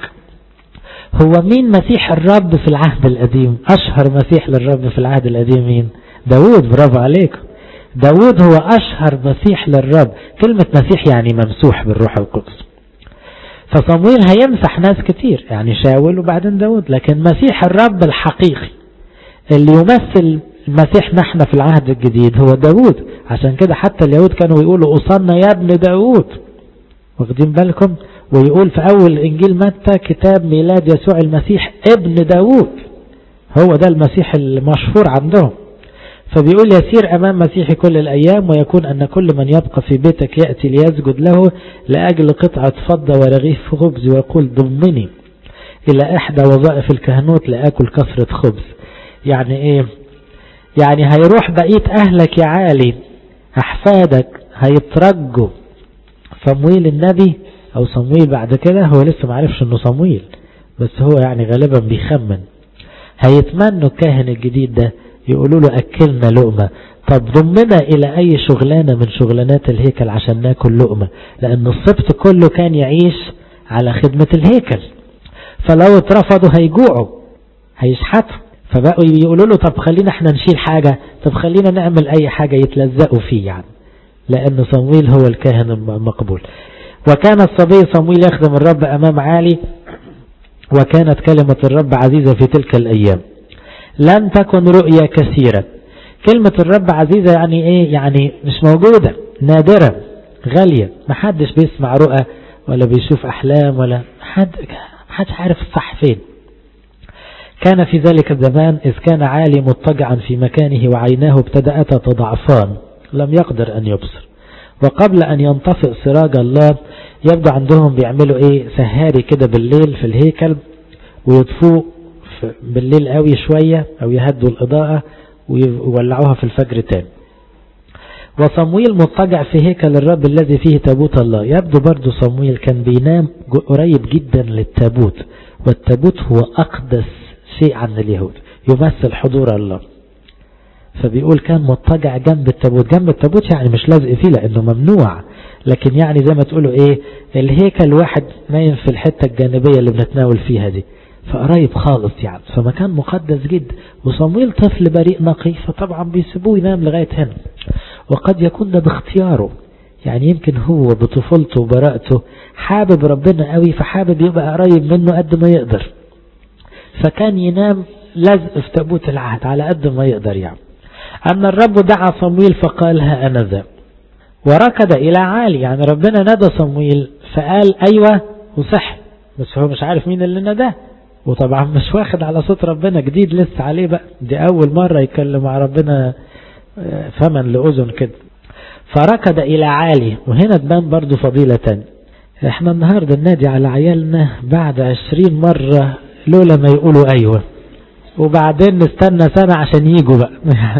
هو مين مسيح الرب في العهد القديم؟ أشهر مسيح للرب في العهد القديم مين؟ داود. برافو عليك، داود هو أشهر مسيح للرب. كلمة مسيح يعني ممسوح بالروح القدس. فصمويل هيمسح ناس كتير، يعني شاول وبعدين داود، لكن مسيح الرب الحقيقي اللي يمثل مسيحنا احنا في العهد الجديد هو داود. عشان كده حتى اليهود كانوا يقولوا أصلنا يا ابن داود، واخدين بالكم؟ ويقول في أول إنجيل متى كتاب ميلاد يسوع المسيح ابن داود، هو ده المسيح المشهور عندهم. فبيقول يسير أمام مسيحي كل الأيام، ويكون أن كل من يبقى في بيتك يأتي ليسجد له لأجل قطعة فضة ورغيف خبز ويقول ضمني إلى إحدى وظائف الكهنوت لأكل كثرة خبز. يعني إيه؟ يعني هيروح بقية أهلك يا عالي، أحفادك هيترجوا صمويل النبي أو صمويل بعد كده، هو لسه معرفش أنه صمويل بس هو يعني غالبا بيخمن، هيتمنوا الكاهن الجديد ده يقولوا له أكلنا لقمة، طب ضمنا إلى أي شغلانة من شغلانات الهيكل عشان ناكل لقمة، لأن السبط كله كان يعيش على خدمة الهيكل، فلو اترفضوا هيجوعوا هيشحتوا، فبقوا يقولوا له طب خلينا احنا نشيل حاجة، طب خلينا نعمل أي حاجة يتلزقوا فيه، يعني لأن صمويل هو الكاهن المقبول. وكان الصبي صمويل يخدم الرب أمام عالي، وكانت كلمة الرب عزيزة في تلك الأيام، لم تكن رؤية كثيرة. كلمة الرب عزيزة يعني ايه؟ يعني مش موجودة، نادرة، غالية، محدش بيسمع رؤى ولا بيشوف أحلام ولا حد محدش عارف الصح فين. كان في ذلك الزمان إذ كان عالي مضطجعا في مكانه وعيناه ابتدأتا تضعفان لم يقدر أن يبصر، وقبل أن ينطفئ سراج الله يبدو عندهم بيعملوا ايه سهاري كده بالليل في الهيكل ويطفوا بالليل قوي شوية او يهدوا الإضاءة ويولعوها في الفجر تاني. وصمويل مضطجع في هيكل الرب الذي فيه تابوت الله. يبدو برضو صمويل كان بينام قريب جدا للتابوت، والتابوت هو أقدس شيء عن اليهود، يمثل حضور الله. فبيقول كان مضطجع جنب التابوت. جنب التابوت يعني مش لازق فيه لأنه ممنوع، لكن يعني زي ما تقولوا ايه الهيكل واحد نايم في الحتة الجانبية اللي بنتناول فيها دي، فقريب خالص يعني، فمكان مقدس جدا. وصمويل طفل بريء نقي، فطبعا بيسيبوه ينام لغاية هنا. وقد يكون ده باختياره، يعني يمكن هو بطفولته وبراءته حابب ربنا قوي، فحابب يبقى قريب منه قد ما يقدر، فكان ينام لزق في تابوت العهد على قد ما يقدر. يعني أن الرب دعا صمويل فقال ها أنا ذا، وركض إلى عالي. يعني ربنا ندى صمويل فقال أيوة وصح، بس هو مش عارف مين اللي نداه، وطبعا مش واخد على صوت ربنا، جديد لسه عليه بقى، دي أول مرة يتكلم مع ربنا فمن لأذن كده. فركض إلى عالي. وهنا تبان برضو فضيلة تانية. احنا النهاردة ننادي على عيالنا بعد عشرين مرة لولا ما يقولوا أيوة، وبعدين نستنى سنة عشان يجوا بقى.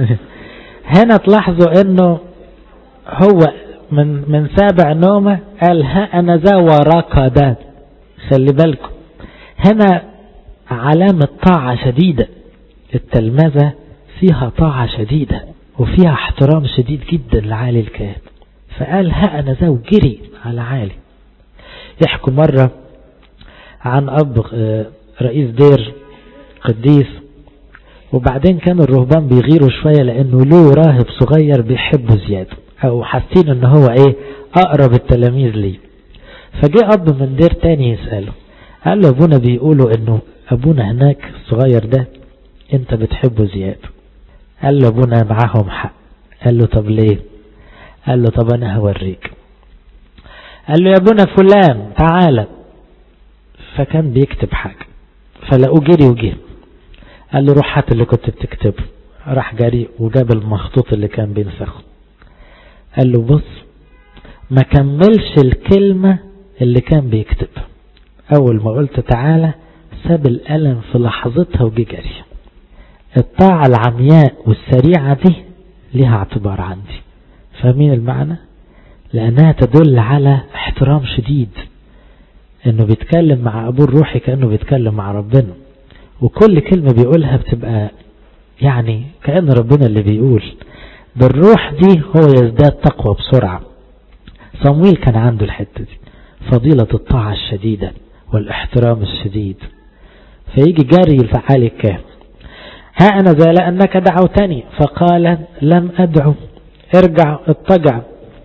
هنا تلاحظوا انه هو من من سابع نومه قال ها أنا ذا وركض. خلي بالكم هنا علامة طاعة شديدة. التلمذة فيها طاعة شديدة وفيها احترام شديد جدا لعالي الكاهن. فقال ها أنا ذا وجري على عالي. يحكوا مرة عن أب رئيس دير قديس، وبعدين كانوا الرهبان بيغيروا شوية لأنه له راهب صغير بيحبه زيادة، أو حاسين أنه هو إيه أقرب التلاميذ ليه. فجاء أب من دير تاني يسأله، قال له أبونا بيقولوا أنه أبونا هناك الصغير ده أنت بتحبه زيادة. قال له أبونا معاهم حق. قال له طب ليه؟ قال له طب أنا هوريك. قال له يا ابونا فلان تعالى. فكان بيكتب حاجة فلقوه جري وجه. قال له روح هات اللي كنت بتكتبه. راح جري وجاب المخطوط اللي كان بينسخه. قال له بص ما كملش الكلمة اللي كان بيكتبها. أول ما قلت تعالى ساب القلم في لحظتها وجي جري. الطاعة العمياء والسريعة دي لها اعتبار عندي. فاهمين المعنى؟ لأنها تدل على احترام شديد، انه بيتكلم مع ابوه الروحي كأنه بيتكلم مع ربنا، وكل كلمة بيقولها بتبقى يعني كأن ربنا اللي بيقول. بالروح دي هو يزداد تقوى بسرعة. صمويل كان عنده الحتة دي، فضيلة الطاعة الشديدة والاحترام الشديد. فيجي جاري الفعالي الكاهن ها أنا ذا لأنك دعوتني. فقال لم أدعو، ارجع اضطجع.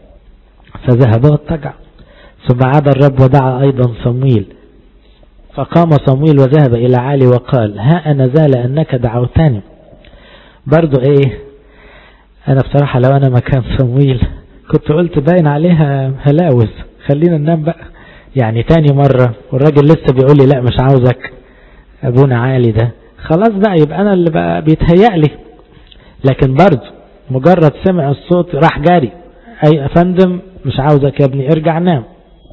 فذهب واضطجع. ثم عاد الرب ودعا أيضا صمويل. فقام صمويل وذهب إلى عالي وقال ها أنا ذا لأنك دعوتني. برضو ايه، أنا بصراحة لو أنا مكان صمويل كنت قلت باين عليها هلاوس، خلينا ننام بقى. يعني تاني مرة والراجل لسه بيقول لي لا مش عاوزك أبونا عالي ده، خلاص بقى يبقى أنا اللي بقى بيتهيأ لي. لكن برضو مجرد سمع الصوت راح جاري، أي أفندم مش عاوزك يا ابني ارجع نام.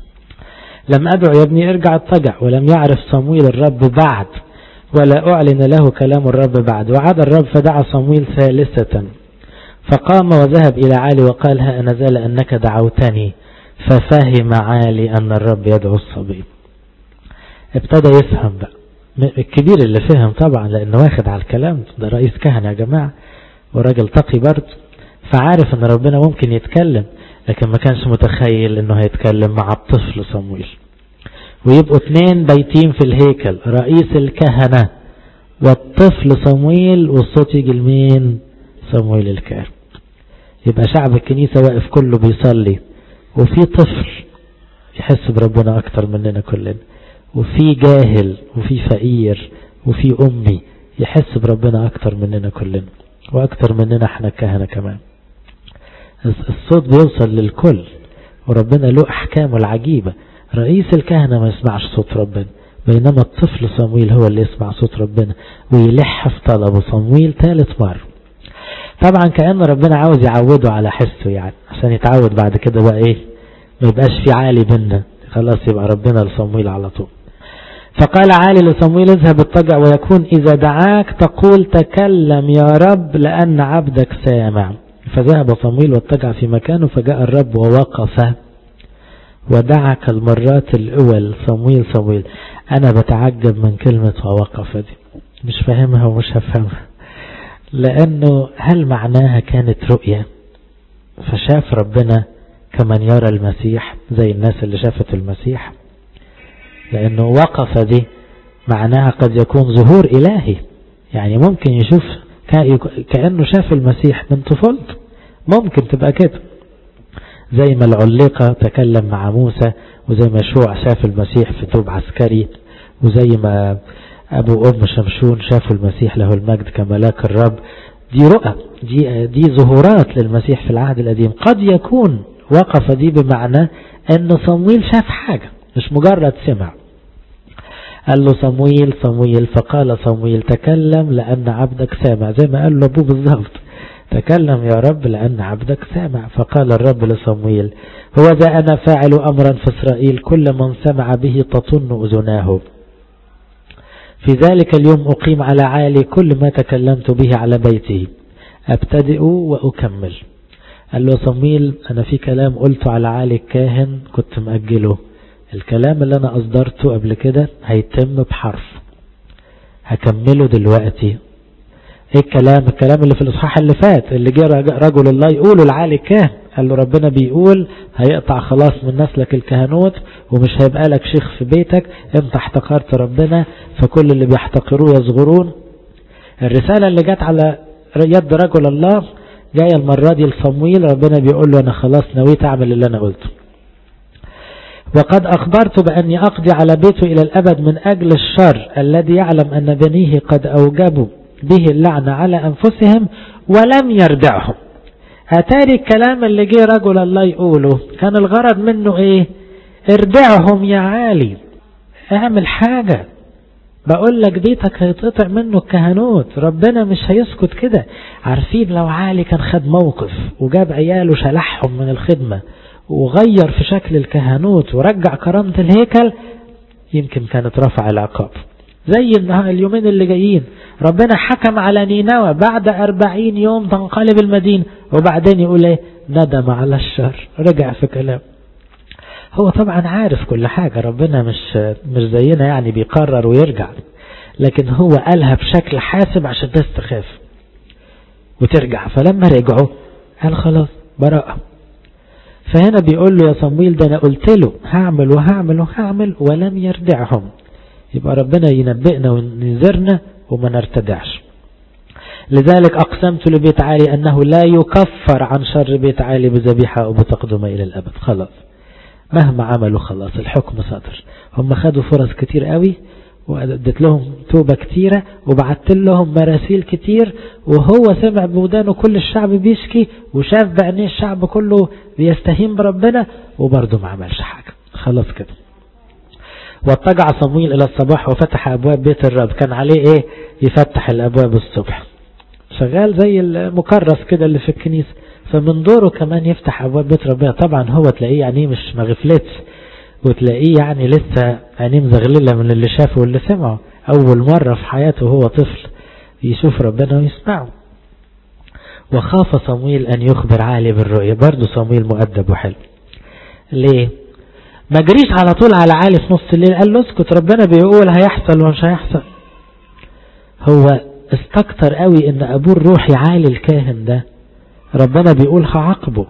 لم أدعو يا ابني ارجع اضطجع. ولم يعرف صمويل الرب بعد ولا أعلن له كلام الرب بعد. وعاد الرب فدعا صمويل ثالثة. فقام وذهب إلى عالي وقال ها أنا ذا لأنك دعوتني. ففهم عالي أن الرب يدعو الصبي. ابتدى يفهم بقى. الكبير اللي فهم طبعا لأنه واخد على الكلام ده، رئيس كهنة يا جماعة وراجل تقي برضه، فعارف أن ربنا ممكن يتكلم، لكن ما كانش متخيل أنه هيتكلم مع الطفل صمويل. ويبقوا اثنين بيتين في الهيكل، رئيس الكهنة والطفل صمويل، والصوت يجي لمين؟ صمويل الكاهن. يبقى شعب الكنيسة واقف كله بيصلي، وفي طفل يحس بربنا أكتر مننا كلنا، وفي جاهل وفي فقير وفي أمي يحس بربنا أكتر مننا كلنا، وأكتر مننا احنا الكهنة كمان. الصوت بيوصل للكل، وربنا له أحكامه العجيبة. رئيس الكهنة ما يسمعش صوت ربنا، بينما الطفل صمويل هو اللي يسمع صوت ربنا ويلح في طلبه صمويل ثالث مرة. طبعا كأن ربنا عاوز يعوده على حسه، يعني عشان يتعود بعد كده بقى ايه، ما يبقاش في عالي بينا، خلاص يبقى ربنا لصمويل على طول. فقال عالي لصمويل اذهب اضطجع، ويكون إذا دعاك تقول تكلم يا رب لأن عبدك سامع. فذهب صمويل واضطجع في مكانه. فجاء الرب ووقف ودعا كالمرات الأول صمويل صمويل. أنا بتعجب من كلمة ووقف دي، مش فاهمها ومش هفهمها، لأنه هل معناها كانت رؤية فشاف ربنا كمن يرى المسيح زي الناس اللي شافت المسيح؟ لأنه وقف دي معناها قد يكون ظهور إلهي، يعني ممكن يشوف كأنه شاف المسيح من طفولته، ممكن تبقى كده، زي ما العليقة تكلم مع موسى، وزي ما شوع شاف المسيح في ثوب عسكري، وزي ما أبو أم شمشون شافوا المسيح له المجد كملاك الرب. دي رؤى، دي, دي ظهورات للمسيح في العهد القديم. قد يكون وقف دي بمعنى أن صمويل شاف حاجة مش مجرد سمع. قال له صمويل صمويل، فقال صمويل تكلم لأن عبدك سامع، زي ما قال له أبوه بالضبط. تكلم يا رب لأن عبدك سامع. فقال الرب لصمويل هو ذا أنا فاعل أمرا في إسرائيل كل من سمع به تطن أذناه. في ذلك اليوم أقيم على عالي كل ما تكلمت به على بيته أبتدئ وأكمل. قال له صمويل أنا في كلام قلته على عالي الكاهن كنت مأجله، الكلام اللي أنا أصدرته قبل كده هيتم بحرف هكمله دلوقتي. ايه الكلام؟ الكلام اللي في الإصحاح اللي فات اللي جاء رجل الله يقوله لعالي الكاهن، قال له ربنا بيقول هيقطع خلاص من نسلك الكهنوت ومش هيبقى لك شيخ في بيتك، انت احتقرت ربنا فكل اللي بيحتقروه يصغرون. الرسالة اللي جت على يد رجل الله جاية المرة دي لصمويل، ربنا بيقول له انا خلاص نويت اعمل اللي انا قلته. وقد أخبرت بأني أقضي على بيته إلى الأبد من أجل الشر الذي يعلم أن بنيه قد أوجبوا به اللعنة على أنفسهم ولم يردعهم. أتاري الكلام اللي جه رجل الله يقوله كان الغرض منه إيه؟ اردعهم يا عالي، اعمل حاجة، بقول لك بيتك هيتقطع منه الكهنوت، ربنا مش هيسكت كده. عارفين لو عالي كان خد موقف وجاب عياله شلحهم من الخدمة وغير في شكل الكهنوت ورجع كرامة الهيكل يمكن كانت رفع العقاب. زي اليومين اللي جايين ربنا حكم على نينوى بعد أربعين يوم تنقلب المدينة، وبعدين يقول ايه؟ ندم على الشر، رجع في كلام. هو طبعا عارف كل حاجة، ربنا مش مش زينا يعني بيقرر ويرجع، لكن هو قالها بشكل حاسب عشان الناس تخاف وترجع. فلما رجعوا قال خلاص براءة. فهنا بيقول له يا صمويل ده أنا قلت له هعمل وهعمل وهعمل ولم يردعهم. يبقى ربنا ينبئنا وننذرنا وما نرتدعش. لذلك أقسمت لبيت عالي أنه لا يكفر عن شر بيت عالي بذبيحة أو بتقدمة إلى الأبد. خلاص مهما عملوا خلاص الحكم صدر. هم خدوا فرص كتير قوي وأدت لهم توبة كتيرة وبعت لهم مراسيل كتير، وهو سمع بودانه كل الشعب بيشكي وشاف بعينيه الشعب كله بيستهين بربنا وبرضه ما عملش حاجة. خلاص كده. واتجع صمويل إلى الصباح وفتح أبواب بيت الرب. كان عليه إيه؟ يفتح الأبواب الصبح، شغال زي المكرس كده اللي في الكنيسة، فمن دوره كمان يفتح أبواب بيت ربنا. طبعا هو تلاقيه يعني مش مغفلتش، وتلاقيه يعني لسه عينيه مزغللة من اللي شافه واللي سمعه، أول مرة في حياته هو طفل يشوف ربنا ويسمعه. وخاف صمويل أن يخبر عالي بالرؤية. برضو صمويل مؤدب وحلو. ليه؟ ما جريش على طول على عالي في نص الليل قال له اسكت ربنا بيقول هيحصل ومش هيحصل. هو استكتر قوي ان ابوه الروحي عالي الكاهن ده ربنا بيقول هعاقبه،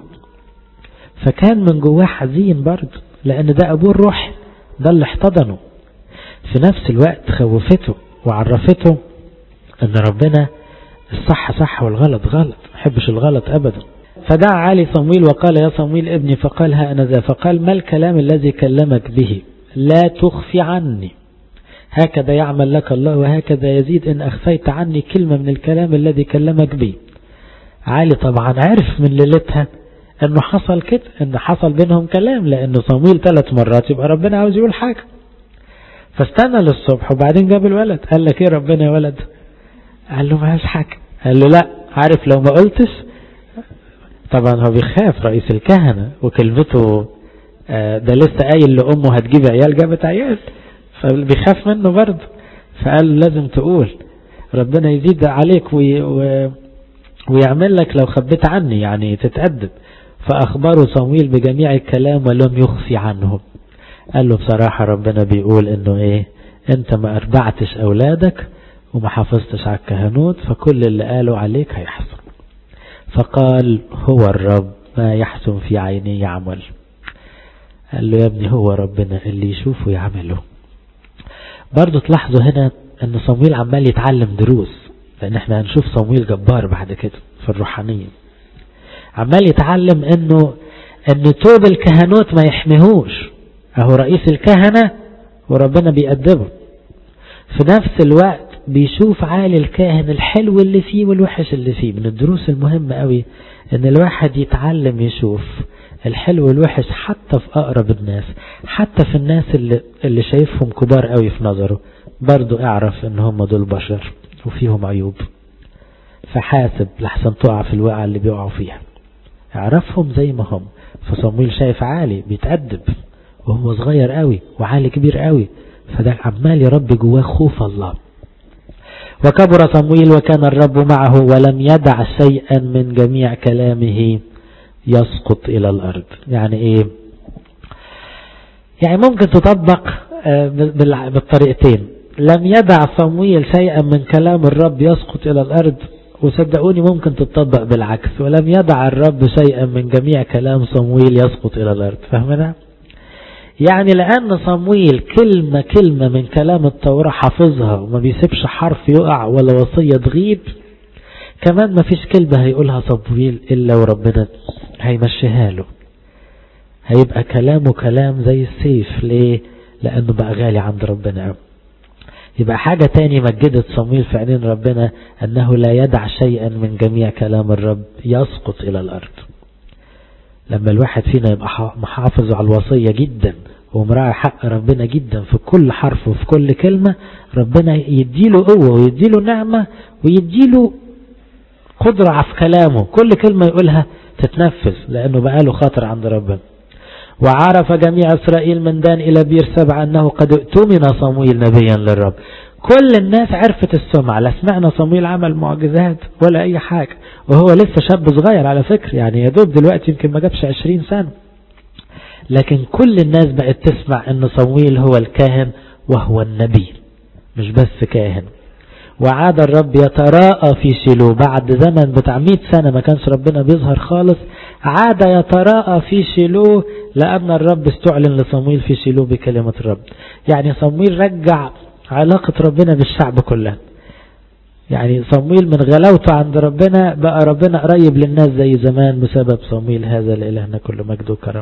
فكان من جواه حزين برضه لان ده ابوه الروحي، ده اللي احتضنه. في نفس الوقت خوفته وعرفته ان ربنا الصح صح والغلط غلط، ما يحبش الغلط ابدا. فدعا عالي صمويل وقال يا صمويل ابني، فقال ها أنا ذا. فقال ما الكلام الذي كلمك به؟ لا تخفي عني، هكذا يعمل لك الله وهكذا يزيد إن أخفيت عني كلمة من الكلام الذي كلمك به. عالي طبعا عرف من ليلتها أنه حصل كده، أنه حصل بينهم كلام، لأنه صمويل ثلاث مرات يبقى ربنا عاوز يقول حاجة. فاستنى للصبح وبعدين جاب الولد. قال لك ايه ربنا يا ولد؟ قال له ما عاوز حاجة. قال له لا، عارف لو ما قلتش. طبعا هو بيخاف رئيس الكهنة وكلمته ده لسه قايل لأمه هتجيب عيال، جابت عيال، فبيخاف منه برضه. فقال لازم تقول ربنا يزيد عليك وي ويعمل لك لو خبيت عني، يعني تتأدب. فأخبره صمويل بجميع الكلام ولم يخفي عنه. قال له بصراحة ربنا بيقول انه ايه، انت ما اربعتش اولادك وما حافظتش على الكهنوت، فكل اللي قالوا عليك هيحصل. فقال هو الرب ما يحسن في عيني يعمل. قال له يا ابني هو ربنا اللي يشوفه يعمله. برضو تلاحظوا هنا ان صمويل عمال يتعلم دروس، لان احنا هنشوف صمويل جبار بعد كده في الروحانية. عمال يتعلم انه ان توب الكهنوت ما يحميهوش، اهو رئيس الكهنة وربنا بيأدبه. في نفس الوقت بيشوف عالي الكاهن الحلو اللي فيه والوحش اللي فيه. من الدروس المهمة قوي ان الواحد يتعلم يشوف الحلو والوحش حتى في اقرب الناس، حتى في الناس اللي, اللي شايفهم كبار قوي في نظره، برضو اعرف ان هم دول بشر وفيهم عيوب. فحاسب لحسن تقع في الوقعة اللي بيقعوا فيها. اعرفهم زي ما هم. فصمويل شايف عالي بيتأدب وهو صغير قوي وعالي كبير قوي، فده عمال يربي جواه خوف الله. وكبر صمويل وكان الرب معه ولم يدع شيئا من جميع كلامه يسقط إلى الأرض. يعني إيه؟ يعني ممكن تطبق بالطريقتين. لم يدع صمويل شيئا من كلام الرب يسقط إلى الأرض، وصدقوني ممكن تطبق بالعكس، ولم يدع الرب شيئا من جميع كلام صمويل يسقط إلى الأرض. فهمنا؟ يعني لأن صمويل كلمة كلمة من كلام التوراة حافظها وما بيسيبش حرف يقع ولا وصية تغيب، كمان ما فيش كلمة هيقولها صمويل إلا وربنا هيمشيها له. هيبقى كلامه كلام زي السيف. ليه؟ لأنه بقى غالي عند ربنا. يبقى حاجة تاني مجدت صمويل في عينين ربنا، أنه لا يدع شيئا من جميع كلام الرب يسقط إلى الأرض. لما الواحد فينا يبقى محافظ على الوصية جدا ومراعي حق ربنا جدا في كل حرف وفي كل كلمة، ربنا يديله قوة ويديله نعمة ويديله قدرة في كلامه، كل كلمة يقولها تتنفذ لأنه بقى له خاطر عند ربنا. وعرف جميع إسرائيل من دان إلى بير سبع أنه قد اؤتمن صمويل نبيا للرب. كل الناس عرفت السمعة، لا سمعنا صمويل عمل معجزات ولا أي حاجة، وهو لسه شاب صغير على فكرة، يعني يدوب دلوقتي يمكن ما جابش عشرين سنة، لكن كل الناس بقت تسمع أن صمويل هو الكاهن وهو النبي، مش بس كاهن. وعاد الرب يتراءى في شيلو بعد زمن بتاع مئة سنة ما كانش ربنا بيظهر خالص، عاد يتراءى في شيلو لأن الرب استعلن لصمويل في شيلو بكلمة الرب. يعني صمويل رجع علاقة ربنا بالشعب كلها. يعني صمويل من غلاوته عند ربنا بقى ربنا قريب للناس زي زمان بسبب صمويل. هذا لإلهنا كل مجد وكرم.